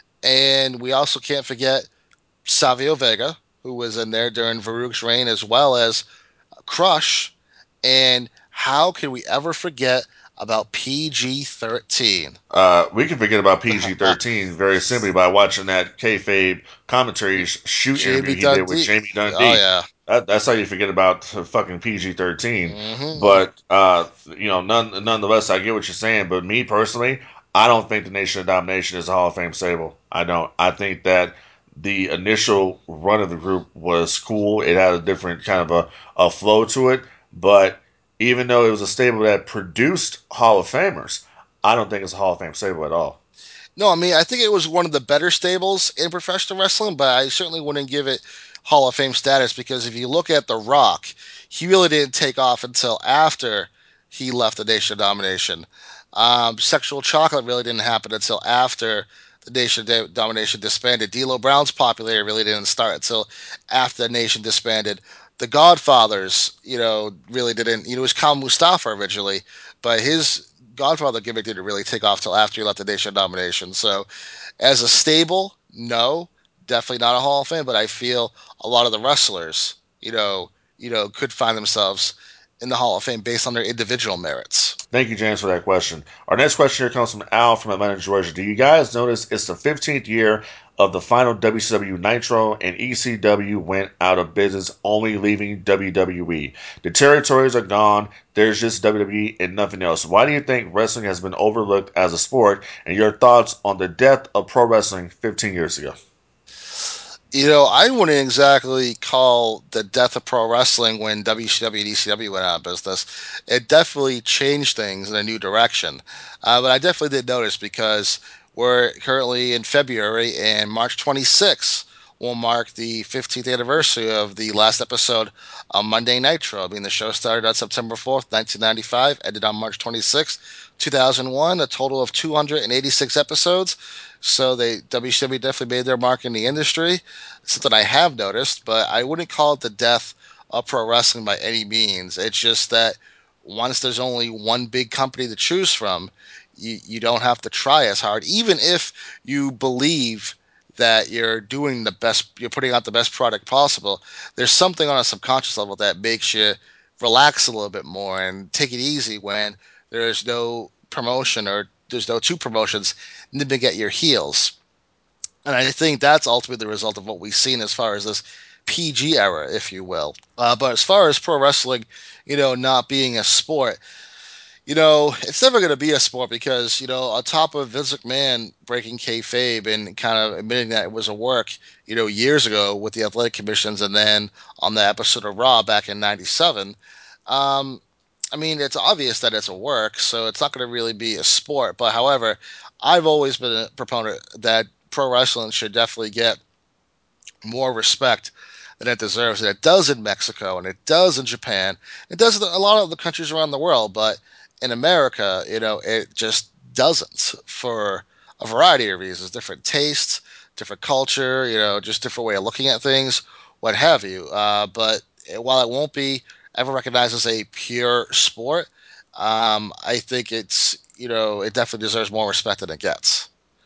And we also can't forget Savio Vega, who was in there during Farouk's reign, as well as Crush. And how can we ever forget about P G thirteen? Uh, we can forget about P G thirteen very simply by watching that kayfabe commentary shoot interview Jamie he did with Dundee. Jamie Oh, Dundee. yeah. That, that's how you forget about fucking P G thirteen. Mm-hmm. But uh, you know, none, nonetheless, I get what you're saying. But me personally, I don't think the Nation of Domination is a Hall of Fame stable. I don't. I think that the initial run of the group was cool. It had a different kind of a, a flow to it. But even though it was a stable that produced Hall of Famers, I don't think it's a Hall of Fame stable at all. No, I mean, I think it was one of the better stables in professional wrestling, but I certainly wouldn't give it Hall of Fame status because if you look at The Rock, he really didn't take off until after he left the Nation of Domination. Um, Sexual Chocolate really didn't happen until after the Nation of Domination disbanded. D'Lo Brown's popularity really didn't start until after the Nation disbanded. The Godfathers, you know, really didn't. You know, it was Kal Mustafa originally, but his Godfather gimmick didn't really take off till after he left the Nation of Domination. So, as a stable, no, definitely not a Hall of Fame. But I feel a lot of the wrestlers, you know, you know, could find themselves in the Hall of Fame based on their individual merits. Thank you, James, for that question. Our next question here comes from Al from Atlanta, Georgia. Do you guys notice it's the fifteenth year of the final W C W Nitro and E C W went out of business, only leaving W W E? The territories are gone. There's just W W E and nothing else. Why do you think wrestling has been overlooked as a sport? And your thoughts on the death of pro wrestling fifteen years ago? You know, I wouldn't exactly call the death of pro wrestling when W C W and E C W went out of business. It definitely changed things in a new direction. Uh, but I definitely did notice because we're currently in February and March twenty-sixth will mark the fifteenth anniversary of the last episode of Monday Nitro. I mean, the show started on September fourth, nineteen ninety-five, ended on March twenty-sixth, two thousand one, a total of two hundred eighty-six episodes. So they W C W definitely made their mark in the industry. Something I have noticed, but I wouldn't call it the death of pro wrestling by any means. It's just that once there's only one big company to choose from, you, you don't have to try as hard, even if you believe that you're doing the best, you're putting out the best product possible. There's something on a subconscious level that makes you relax a little bit more and take it easy when there's no promotion or there's no two promotions nipping at your heels. And I think that's ultimately the result of what we've seen as far as this P G era, if you will. Uh, but as far as pro wrestling, you know, not being a sport, you know, it's never going to be a sport because, you know, on top of Vince McMahon breaking kayfabe and kind of admitting that it was a work, you know, years ago with the athletic commissions and then on the episode of Raw back in ninety-seven, um, I mean, it's obvious that it's a work, so it's not going to really be a sport. But however, I've always been a proponent that pro wrestling should definitely get more respect than it deserves. And it does in Mexico, and it does in Japan. It does in a lot of the countries around the world. But in America, you know, it just doesn't for a variety of reasons, different tastes, different culture, you know, just different way of looking at things, what have you. Uh, but while it won't be ever recognized as a pure sport, um, I think it's, you know, it definitely deserves more respect than it gets.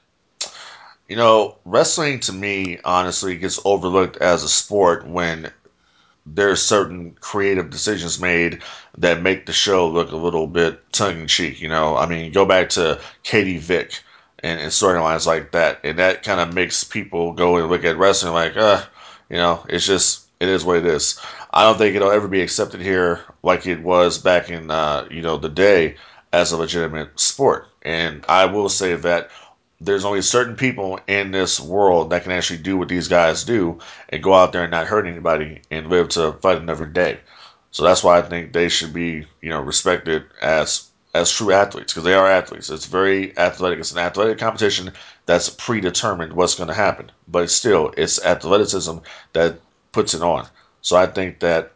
You know, wrestling to me, honestly, gets overlooked as a sport when there's certain creative decisions made that make the show look a little bit tongue in cheek. You know, I mean, go back to Katie Vick and, and storylines like that, and that kind of makes people go and look at wrestling like, uh, you know, it's just it is what it is. I don't think it'll ever be accepted here like it was back in uh, you know the day as a legitimate sport. And I will say that there's only certain people in this world that can actually do what these guys do and go out there and not hurt anybody and live to fight another day. So that's why I think they should be, you know, respected as as true athletes because they are athletes. It's very athletic. It's an athletic competition that's predetermined what's going to happen, but still, it's athleticism that puts it on. So I think that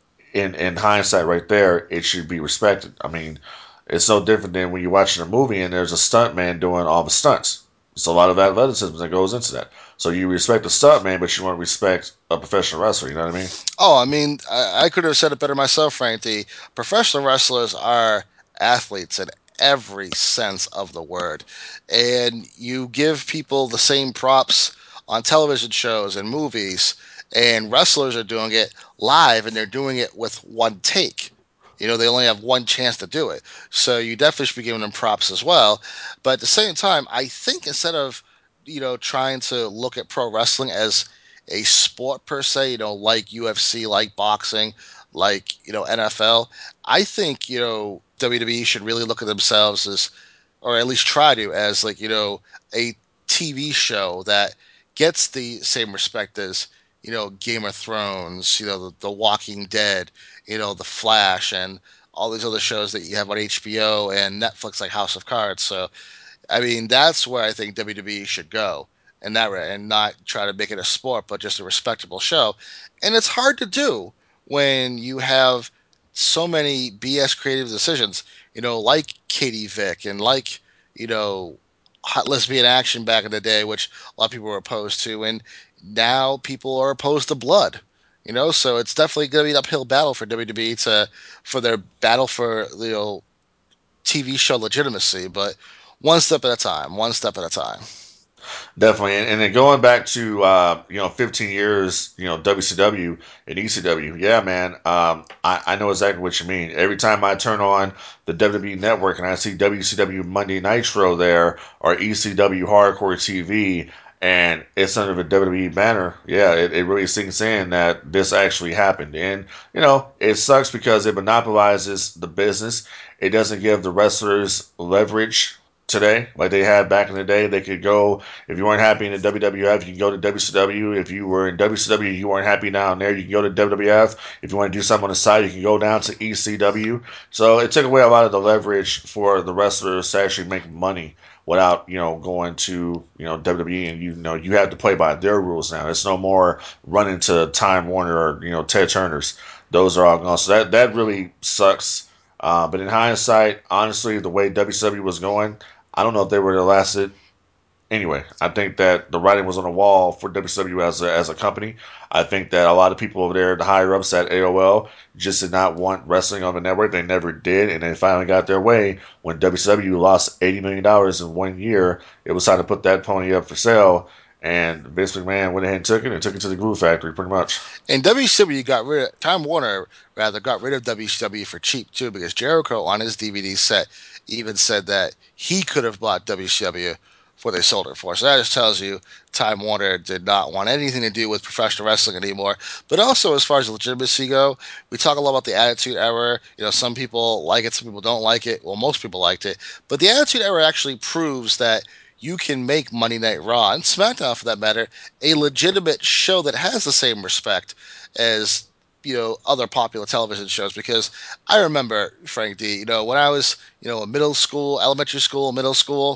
in in hindsight, right there, it should be respected. I mean, it's no different than when you're watching a movie and there's a stunt man doing all the stunts. It's a lot of athleticism that goes into that. So you respect the stunt man, but you want to respect a professional wrestler. You know what I mean? Oh, I mean, I, I could have said it better myself, Frank. The professional wrestlers are athletes in every sense of the word. And you give people the same props on television shows and movies, and wrestlers are doing it live, and they're doing it with one take. You know, they only have one chance to do it. So you definitely should be giving them props as well. But at the same time, I think instead of, you know, trying to look at pro wrestling as a sport per se, you know, like U F C, like boxing, like, you know, N F L, I think, you know, W W E should really look at themselves as, or at least try to, as like, you know, a T V show that gets the same respect as, you know, Game of Thrones, you know, the, the Walking Dead, you know, The Flash, and all these other shows that you have on H B O and Netflix, like House of Cards. So, I mean, that's where I think W W E should go, and that and not try to make it a sport, but just a respectable show. And it's hard to do when you have so many B S creative decisions, you know, like Katie Vick and like, you know, hot lesbian action back in the day, which a lot of people were opposed to, and now people are opposed to blood. You know, so it's definitely going to be an uphill battle for W W E to for their battle for, you know, T V show legitimacy, but one step at a time, one step at a time. Definitely, and, and then going back to uh, you know fifteen years, you know W C W and E C W, yeah, man, um, I, I know exactly what you mean. Every time I turn on the W W E Network and I see W C W Monday Nitro there or E C W Hardcore T V, and it's under the W W E banner, yeah, it, it really sinks in that this actually happened, and you know it sucks because it monopolizes the business. It doesn't give the wrestlers leverage today like they had back in the day. They could go, if you weren't happy in the W W F, you can go to W C W. If you were in W C W, you weren't happy down there, you can go to W W F. If you want to do something on the side, you can go down to E C W. So it took away a lot of the leverage for the wrestlers to actually make money without, you know, going to, you know, W W E, and you know you have to play by their rules now. It's no more running to Time Warner or, you know, Ted Turner's. Those are all gone. So that that really sucks. Uh, but in hindsight, honestly, the way W C W was going, I don't know if they would have lasted anyway. I think that the writing was on the wall for W C W as a, as a company. I think that a lot of people over there, the higher ups at A O L, just did not want wrestling on the network. They never did, and they finally got their way when W C W lost eighty million dollars in one year. It was time to put that pony up for sale. And Vince McMahon went ahead and took it and took it to the Glue Factory, pretty much. And W C W got rid of, Time Warner rather got rid of W C W for cheap too, because Jericho on his D V D set even said that he could have bought W C W for they sold it for. So that just tells you Time Warner did not want anything to do with professional wrestling anymore. But also, as far as legitimacy go, we talk a lot about the Attitude Era. You know, some people like it, some people don't like it. Well, most people liked it, but the Attitude Era actually proves that you can make Monday Night Raw and SmackDown, for that matter, a legitimate show that has the same respect as, you know, other popular television shows. Because I remember, Frank D, you know, when I was, you know, in middle school, elementary school, middle school,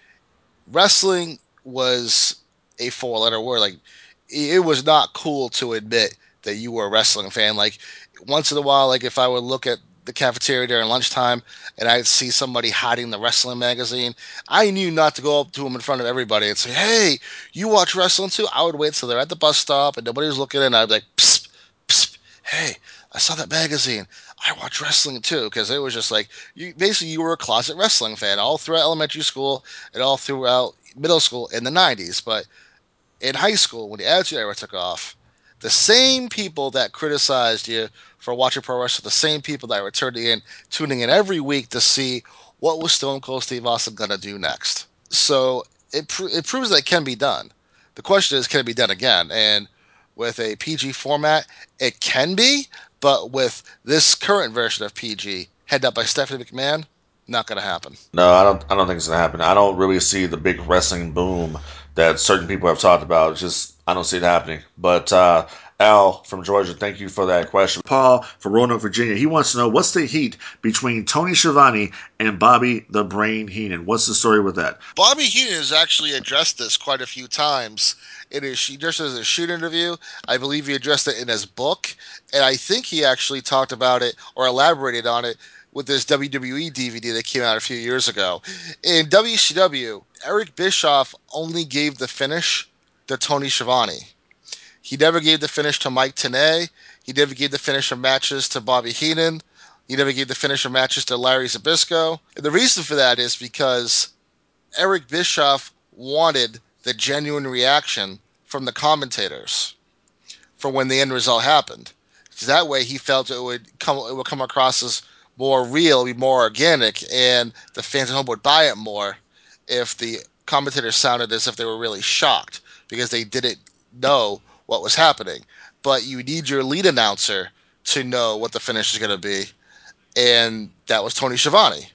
wrestling was a four letter word. Like, it was not cool to admit that you were a wrestling fan. Like, once in a while, like if I would look at the cafeteria during lunchtime and I'd see somebody hiding the wrestling magazine, I knew not to go up to them in front of everybody and say, "Hey, you watch wrestling too?" I would wait till they're at the bus stop and nobody was looking, and I'd be like, "Psst, psst, hey, I saw that magazine. I watch wrestling too," because it was just like, you basically you were a closet wrestling fan all throughout elementary school and all throughout middle school in the nineties. But in high school, when the Attitude Era took off, the same people that criticized you for watching pro wrestling, the same people that were turning in, tuning in every week to see what was Stone Cold Steve Austin gonna do next. So it pro- it proves that it can be done. The question is, can it be done again? And with a P G format, it can be, but with this current version of P G, headed up by Stephanie McMahon, not gonna happen. No, I don't. I don't think it's gonna happen. I don't really see the big wrestling boom that certain people have talked about. It's just I don't see it happening. But uh, Al from Georgia, thank you for that question. Paul from Roanoke, Virginia, he wants to know what's the heat between Tony Schiavone and Bobby the Brain Heenan. What's the story with that? Bobby Heenan has actually addressed this quite a few times in his he just as a shoot interview. I believe he addressed it in his book, and I think he actually talked about it or elaborated on it with this W W E D V D that came out a few years ago. In W C W, Eric Bischoff only gave the finish to Tony Schiavone. He never gave the finish to Mike Tenay. He never gave the finish of matches to Bobby Heenan. He never gave the finish of matches to Larry Zbyszko. And the reason for that is because Eric Bischoff wanted the genuine reaction from the commentators for when the end result happened. So that way, he felt it would come it would come across as more real, be more organic, and the fans at home would buy it more if the commentators sounded as if they were really shocked because they didn't know what was happening. But you need your lead announcer to know what the finish is going to be, and that was Tony Schiavone.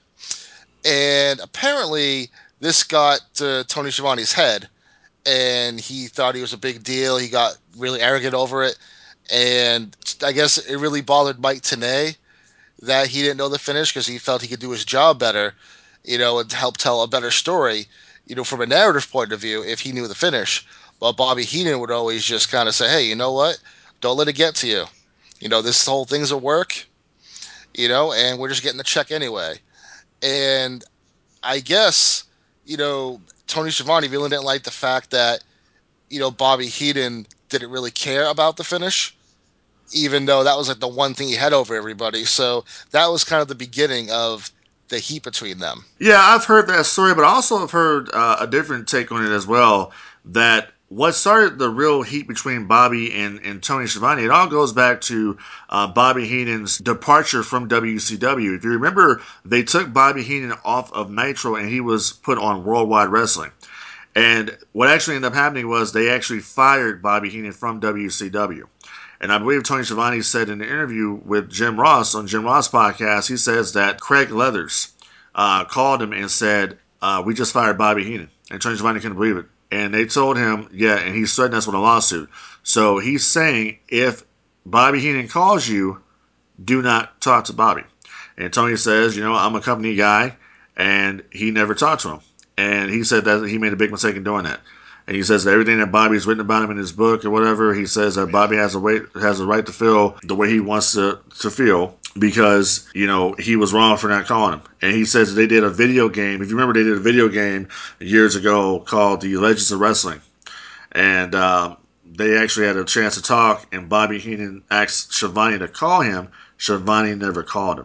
And apparently, this got to Tony Schiavone's head, and he thought he was a big deal. He got really arrogant over it, and I guess it really bothered Mike Tenay that he didn't know the finish because he felt he could do his job better, you know, and help tell a better story, you know, from a narrative point of view if he knew the finish. But Bobby Heenan would always just kind of say, "Hey, you know what? Don't let it get to you. You know, this whole thing's a work, you know, and we're just getting the check anyway." And I guess, you know, Tony Schiavone really didn't like the fact that, you know, Bobby Heenan didn't really care about the finish, even though that was like the one thing he had over everybody. So that was kind of the beginning of the heat between them. Yeah, I've heard that story, but I also have heard uh, a different take on it as well. That what started the real heat between Bobby and, and Tony Schiavone, it all goes back to uh, Bobby Heenan's departure from W C W. If you remember, they took Bobby Heenan off of Nitro and he was put on Worldwide Wrestling. And what actually ended up happening was they actually fired Bobby Heenan from W C W. And I believe Tony Schiavone said in an interview with Jim Ross on Jim Ross' podcast, he says that Craig Leathers uh, called him and said, uh, we just fired Bobby Heenan. And Tony Schiavone couldn't believe it. And they told him, yeah, and he threatened us with a lawsuit. So he's saying if Bobby Heenan calls you, do not talk to Bobby. And Tony says, you know, I'm a company guy, and he never talked to him. And he said that he made a big mistake in doing that. And he says that everything that Bobby's written about him in his book or whatever, he says that Bobby has a way, has a right to feel the way he wants to, to feel because, you know, he was wrong for not calling him. And he says they did a video game. If you remember, they did a video game years ago called The Legends of Wrestling. And um, they actually had a chance to talk, and Bobby Heenan asked Schiavone to call him. Schiavone never called him.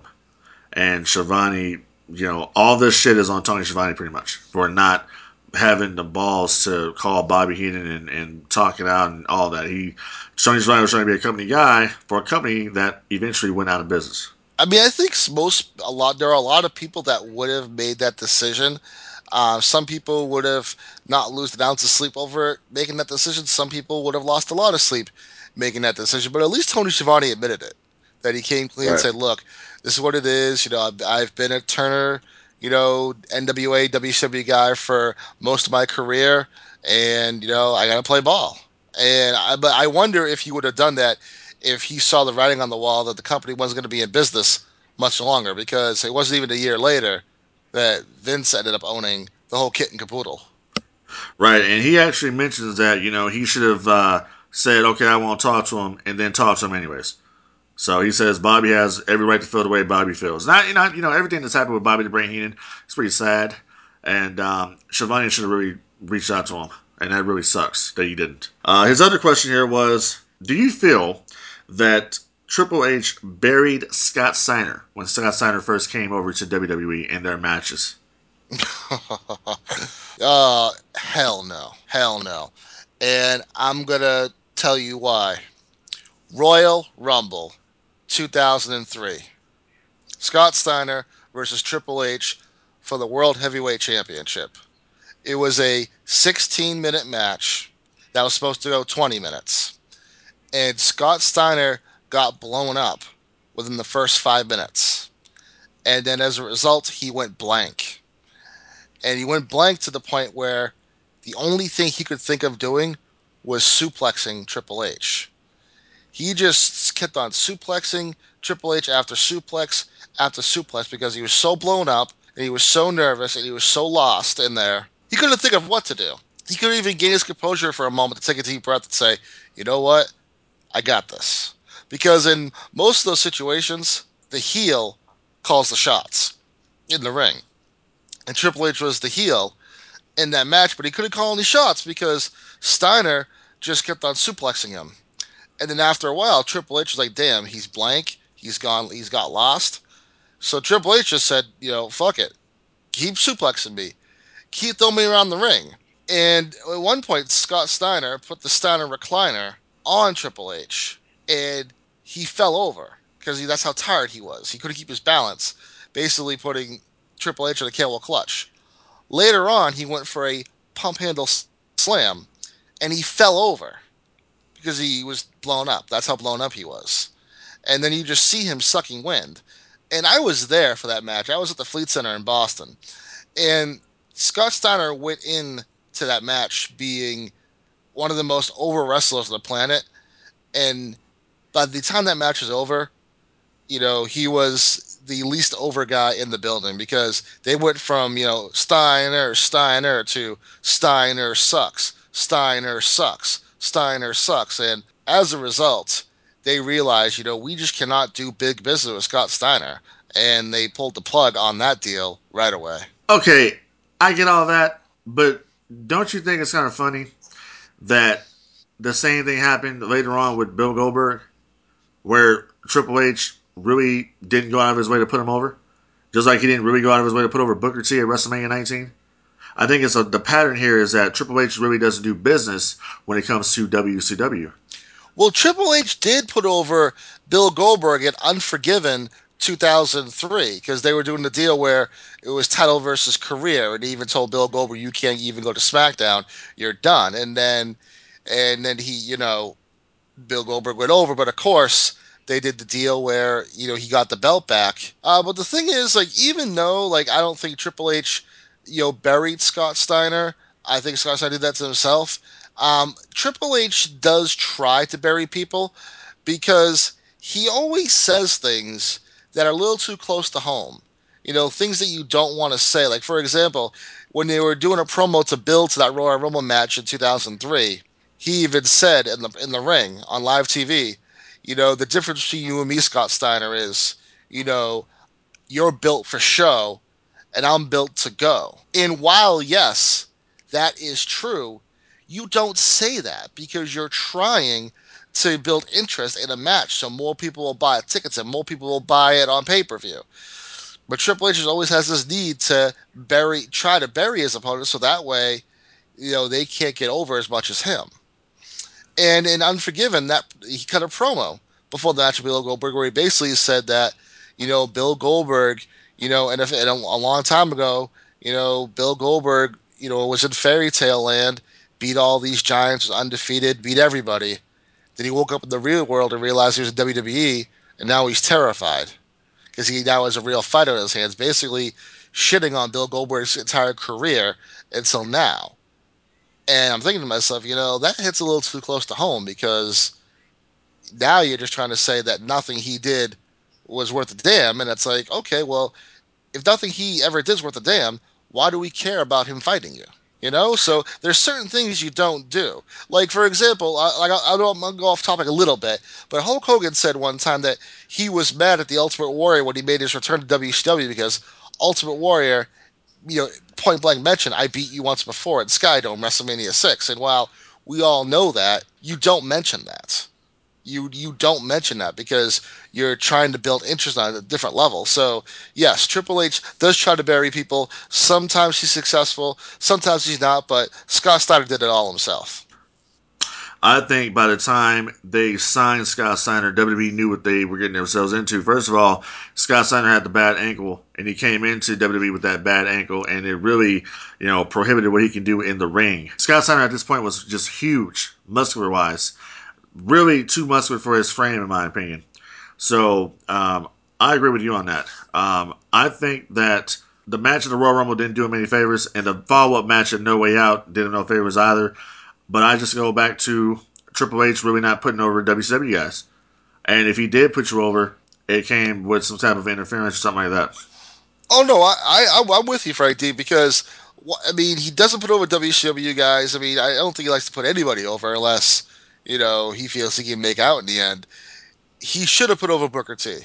And Schiavone, you know, all this shit is on Tony Schiavone pretty much for not having the balls to call Bobby Heenan and, and talk it out and all that. He, Tony Schiavone was trying to be a company guy for a company that eventually went out of business. I mean, I think most a lot. There are a lot of people that would have made that decision. Uh, some people would have not lost an ounce of sleep over it, making that decision. Some people would have lost a lot of sleep making that decision. But at least Tony Schiavone admitted it, that he came clean and Right. said, "Look, this is what it is. You know, I've, I've been a Turner, you know, N W A, W C W guy for most of my career, and you know, I got to play ball." And I, but I wonder if he would have done that if he saw the writing on the wall that the company wasn't going to be in business much longer, because it wasn't even a year later that Vince ended up owning the whole kit and caboodle. Right, and he actually mentions that, you know, he should have uh, said, okay, I won't talk to him, and then talk to him anyways. So he says Bobby has every right to feel the way Bobby feels. Not, you know, you know everything that's happened with Bobby the Brain Heenan is pretty sad, and um, Schiavone should have really reached out to him, and that really sucks that he didn't. Uh, his other question here was, do you feel that Triple H buried Scott Steiner when Scott Steiner first came over to W W E in their matches? uh, hell no. Hell no. And I'm going to tell you why. Royal Rumble two thousand three. Scott Steiner versus Triple H for the World Heavyweight Championship. It was a sixteen minute match that was supposed to go twenty minutes. And Scott Steiner got blown up within the first five minutes. And then as a result, he went blank. And he went blank to the point where the only thing he could think of doing was suplexing Triple H. He just kept on suplexing Triple H after suplex after suplex because he was so blown up and he was so nervous and he was so lost in there. He couldn't think of what to do. He couldn't even gain his composure for a moment to take a deep breath and say, you know what? I got this. Because in most of those situations, the heel calls the shots in the ring. And Triple H was the heel in that match, but he couldn't call any shots because Steiner just kept on suplexing him. And then after a while, Triple H was like, damn, he's blank. He's gone. He's got lost. So Triple H just said, you know, fuck it. Keep suplexing me. Keep throwing me around the ring. And at one point, Scott Steiner put the Steiner recliner on Triple H. And he fell over because that's how tired he was. He couldn't keep his balance, basically putting Triple H in a camel clutch. Later on, he went for a pump handle slam, and he fell over because he was blown up. That's how blown up he was. And then you just see him sucking wind. And I was there for that match. I was at the Fleet Center in Boston. And Scott Steiner went in to that match being one of the most over wrestlers on the planet. And by the time that match was over, you know, he was the least over guy in the building because they went from, you know, Steiner, Steiner to Steiner sucks, Steiner sucks, Steiner sucks. And as a result, they realized, you know, we just cannot do big business with Scott Steiner. And they pulled the plug on that deal right away. Okay, I get all that, but don't you think it's kind of funny that the same thing happened later on with Bill Goldberg, where Triple H really didn't go out of his way to put him over? Just like he didn't really go out of his way to put over Booker T at WrestleMania nineteen. I think it's a, the pattern here is that Triple H really doesn't do business when it comes to W C W. Well, Triple H did put over Bill Goldberg at Unforgiven two thousand three because they were doing the deal where it was title versus career, and he even told Bill Goldberg, "You can't even go to SmackDown. You're done." And then, and then he, you know, Bill Goldberg went over, but of course they did the deal where you know he got the belt back. Uh, but the thing is, like, even though like I don't think Triple H, you know, buried Scott Steiner, I think Scott Steiner did that to himself. Um, Triple H does try to bury people because he always says things that are a little too close to home. You know, things that you don't want to say. Like, for example, when they were doing a promo to build to that Royal Rumble match in two thousand three, he even said in the in the ring on live T V, you know, the difference between you and me, Scott Steiner, is, you know, you're built for show and I'm built to go. And while, yes, that is true, you don't say that because you're trying to build interest in a match so more people will buy tickets and more people will buy it on pay-per-view. But Triple H always has this need to bury, try to bury his opponents so that way, you know, they can't get over as much as him. And in Unforgiven, that he cut a promo before the match with Bill Goldberg where he basically said that, you know, Bill Goldberg, you know, and, if, and a, a long time ago, you know, Bill Goldberg, you know, was in fairy tale land, beat all these giants, was undefeated, beat everybody. Then he woke up in the real world and realized he was in W W E, and now he's terrified because he now has a real fighter in his hands, basically shitting on Bill Goldberg's entire career until now. And I'm thinking to myself, you know, that hits a little too close to home because now you're just trying to say that nothing he did was worth a damn. And it's like, okay, well, if nothing he ever did is worth a damn, why do we care about him fighting you? You know, so there's certain things you don't do. Like, for example, I, like I, I don't, I'm going to go off topic a little bit, but Hulk Hogan said one time that he was mad at the Ultimate Warrior when he made his return to W C W because Ultimate Warrior, you know, point blank mentioned, I beat you once before at Skydome WrestleMania six. And while we all know that, you don't mention that. You you don't mention that because you're trying to build interest on a different level. So yes, Triple H does try to bury people. Sometimes he's successful, sometimes he's not. But Scott Steiner did it all himself. I think by the time they signed Scott Steiner, W W E knew what they were getting themselves into. First of all, Scott Steiner had the bad ankle, and he came into W W E with that bad ankle, and it really, you know, prohibited what he can do in the ring. Scott Steiner at this point was just huge, muscular-wise. Really too muscular for his frame, in my opinion. So, um, I agree with you on that. Um, I think that the match at the Royal Rumble didn't do him any favors, and the follow-up match at No Way Out did him no favors either. But I just go back to Triple H really not putting over W C W guys. And if he did put you over, it came with some type of interference or something like that. Oh no, I, I I'm with you, Frank D. Because I mean, he doesn't put over W C W guys. I mean, I don't think he likes to put anybody over unless you know he feels he can make out in the end. He should have put over Booker T.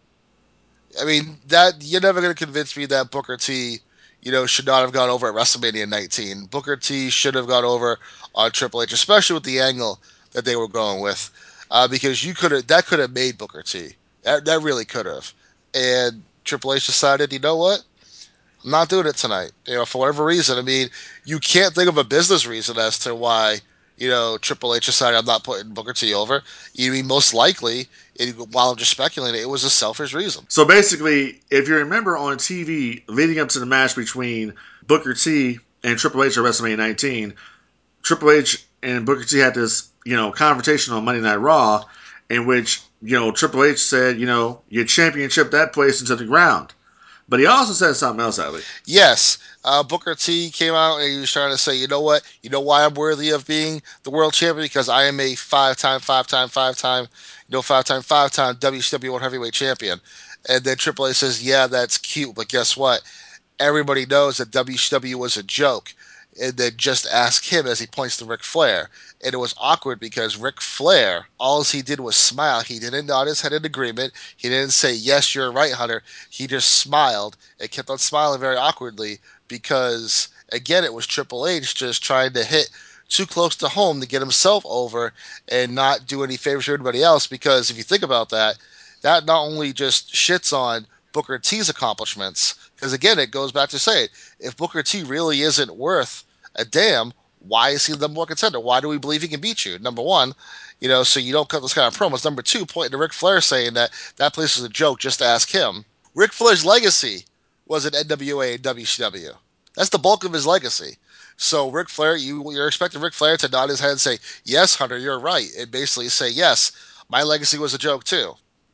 I mean, that you're never going to convince me that Booker T, you know, should not have gone over at WrestleMania nineteen. Booker T should have gone over on Triple H, especially with the angle that they were going with, uh, because you could have that could have made Booker T. That that really could have. And Triple H decided, you know what? I'm not doing it tonight. You know, for whatever reason. I mean, you can't think of a business reason as to why you know Triple H decided I'm not putting Booker T over. You mean most likely, it, while I'm just speculating, it was a selfish reason. So basically, if you remember on T V, leading up to the match between Booker T and Triple H at WrestleMania nineteen, Triple H and Booker T had this, you know, confrontation on Monday Night Raw in which, you know, Triple H said, you know, your championship that place into the ground. But he also said something else, Ali. Yes, uh, Booker T came out and he was trying to say, you know what? You know why I'm worthy of being the world champion? Because I am a five-time, five-time, five-time, you know, five-time, five-time W C W World Heavyweight Champion. And then Triple H says, yeah, that's cute, but guess what? Everybody knows that W C W was a joke. And then just ask him as he points to Ric Flair. And it was awkward because Ric Flair, all he did was smile. He didn't nod his head in agreement. He didn't say, yes, you're right, Hunter. He just smiled and kept on smiling very awkwardly because, again, it was Triple H just trying to hit too close to home to get himself over and not do any favors for anybody else. Because if you think about that, that not only just shits on Booker T's accomplishments. Because again, it goes back to say it. If Booker T really isn't worth a damn, why is he the number one contender? Why do we believe he can beat you? Number one, you know, so you don't cut those kind of promos. Number two, pointing to Ric Flair saying that that place was a joke, just ask him. Ric Flair's legacy was in N W A and W C W. That's the bulk of his legacy. So Ric Flair, you, you're expecting Ric Flair to nod his head and say, yes, Hunter, you're right. And basically say, yes, my legacy was a joke too.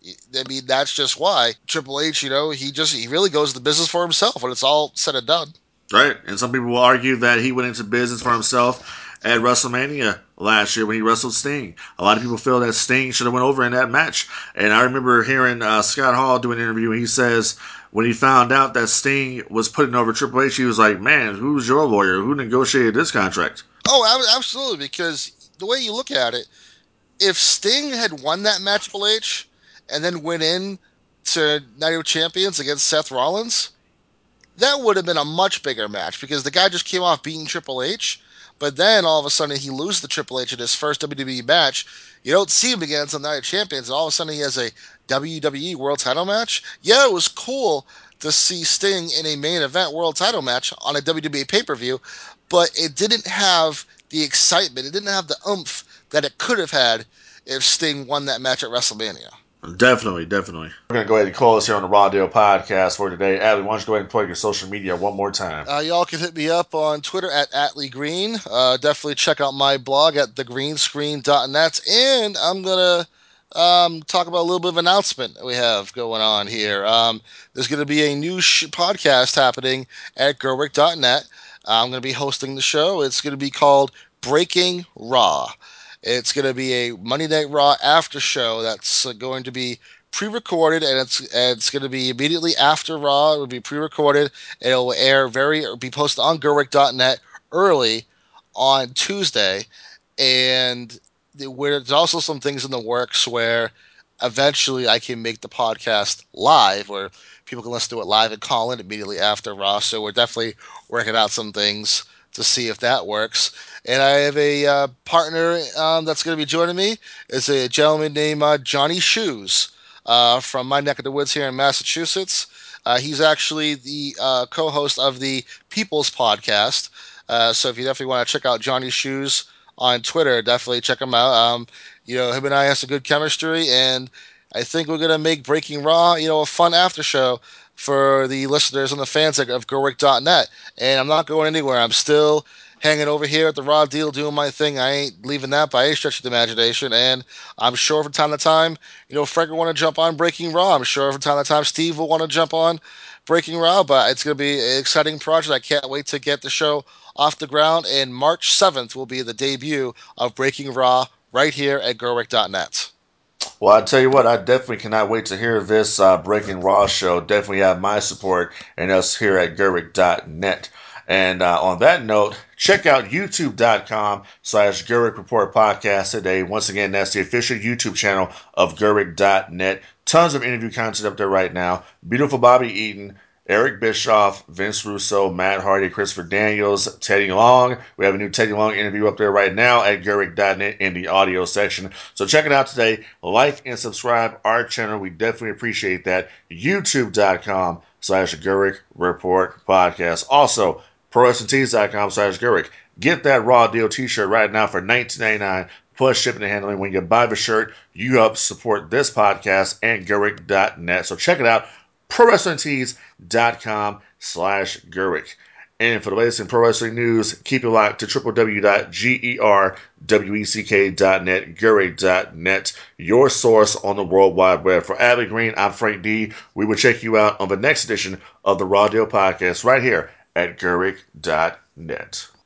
I mean, that's just why Triple H, you know, he just, he really goes to the business for himself when it's all said and done. Right. And some people will argue that he went into business for himself at WrestleMania last year when he wrestled Sting. A lot of people feel that Sting should have went over in that match. And I remember hearing uh, Scott Hall do an interview, and he says when he found out that Sting was putting over Triple H, he was like, man, who's your lawyer? Who negotiated this contract? Oh, absolutely. Because the way you look at it, if Sting had won that match, Triple H, and then went in to Night of Champions against Seth Rollins, that would have been a much bigger match because the guy just came off beating Triple H, but then all of a sudden he loses to Triple H in his first W W E match. You don't see him again until Night of Champions, and all of a sudden he has a W W E World Title match. Yeah, it was cool to see Sting in a main event World Title match on a W W E pay-per-view, but it didn't have the excitement, it didn't have the oomph that it could have had if Sting won that match at WrestleMania. Definitely, definitely. We're going to go ahead and call us here on the Raw Deal podcast for today. Adley, why don't you go ahead and plug your social media one more time? Uh, y'all can hit me up on Twitter at Atlee Green. Uh, definitely check out my blog at the green screen dot net. And I'm going to um, talk about a little bit of announcement we have going on here. Um, there's going to be a new sh- podcast happening at Gerwick dot net. I'm going to be hosting the show. It's going to be called Breaking Raw. It's going to be a Monday Night Raw after show that's uh, going to be pre-recorded, and it's and it's going to be immediately after Raw. It will be pre-recorded. It will air very be posted on Gerwick dot net early on Tuesday, and there's also some things in the works where eventually I can make the podcast live, where people can listen to it live and call in immediately after Raw. So we're definitely working out some things to see if that works. And I have a uh, partner um, that's going to be joining me. It's a gentleman named uh, Johnny Shoes uh, from my neck of the woods here in Massachusetts. Uh, he's actually the uh, co-host of the People's Podcast. Uh, so if you definitely want to check out Johnny Shoes on Twitter, definitely check him out. Um, you know, him and I have some good chemistry, and I think we're going to make Breaking Raw, you know, a fun after show for the listeners and the fans of Gerwick dot net. And I'm not going anywhere. I'm still hanging over here at the Raw Deal doing my thing. I ain't leaving that by any stretch of the imagination. And I'm sure from time to time, you know, Frank will want to jump on Breaking Raw. I'm sure from time to time Steve will want to jump on Breaking Raw. But it's going to be an exciting project. I can't wait to get the show off the ground. And March seventh will be the debut of Breaking Raw right here at Gerwick dot net. Well, I tell you what, I definitely cannot wait to hear this uh, Breaking Raw show. Definitely have my support and us here at Gerwick dot net. And uh, on that note, check out YouTube dot com slash Gerwick Report Podcast today. Once again, that's the official YouTube channel of Gerwick dot net. Tons of interview content up there right now. Beautiful Bobby Eaton, Eric Bischoff, Vince Russo, Matt Hardy, Christopher Daniels, Teddy Long. We have a new Teddy Long interview up there right now at Gerwick dot net in the audio section. So check it out today. Like and subscribe our channel. We definitely appreciate that. YouTube dot com slash Gerwick Report Podcast. Also, Pro Wrestling Tees dot com slash Gerwick. Get that Raw Deal t-shirt right now for nineteen ninety-nine plus shipping and handling. When you buy the shirt, you help support this podcast and Gerwick dot net. So check it out. Pro Wrestling Tees dot com slash Gerwick. And for the latest in pro wrestling news, keep it locked to w w w dot gerweck dot net, Gerwick dot net, your source on the World Wide Web. For Adley Green, I'm Frank D. We will check you out on the next edition of the Raw Deal Podcast right here at Gerwick dot net.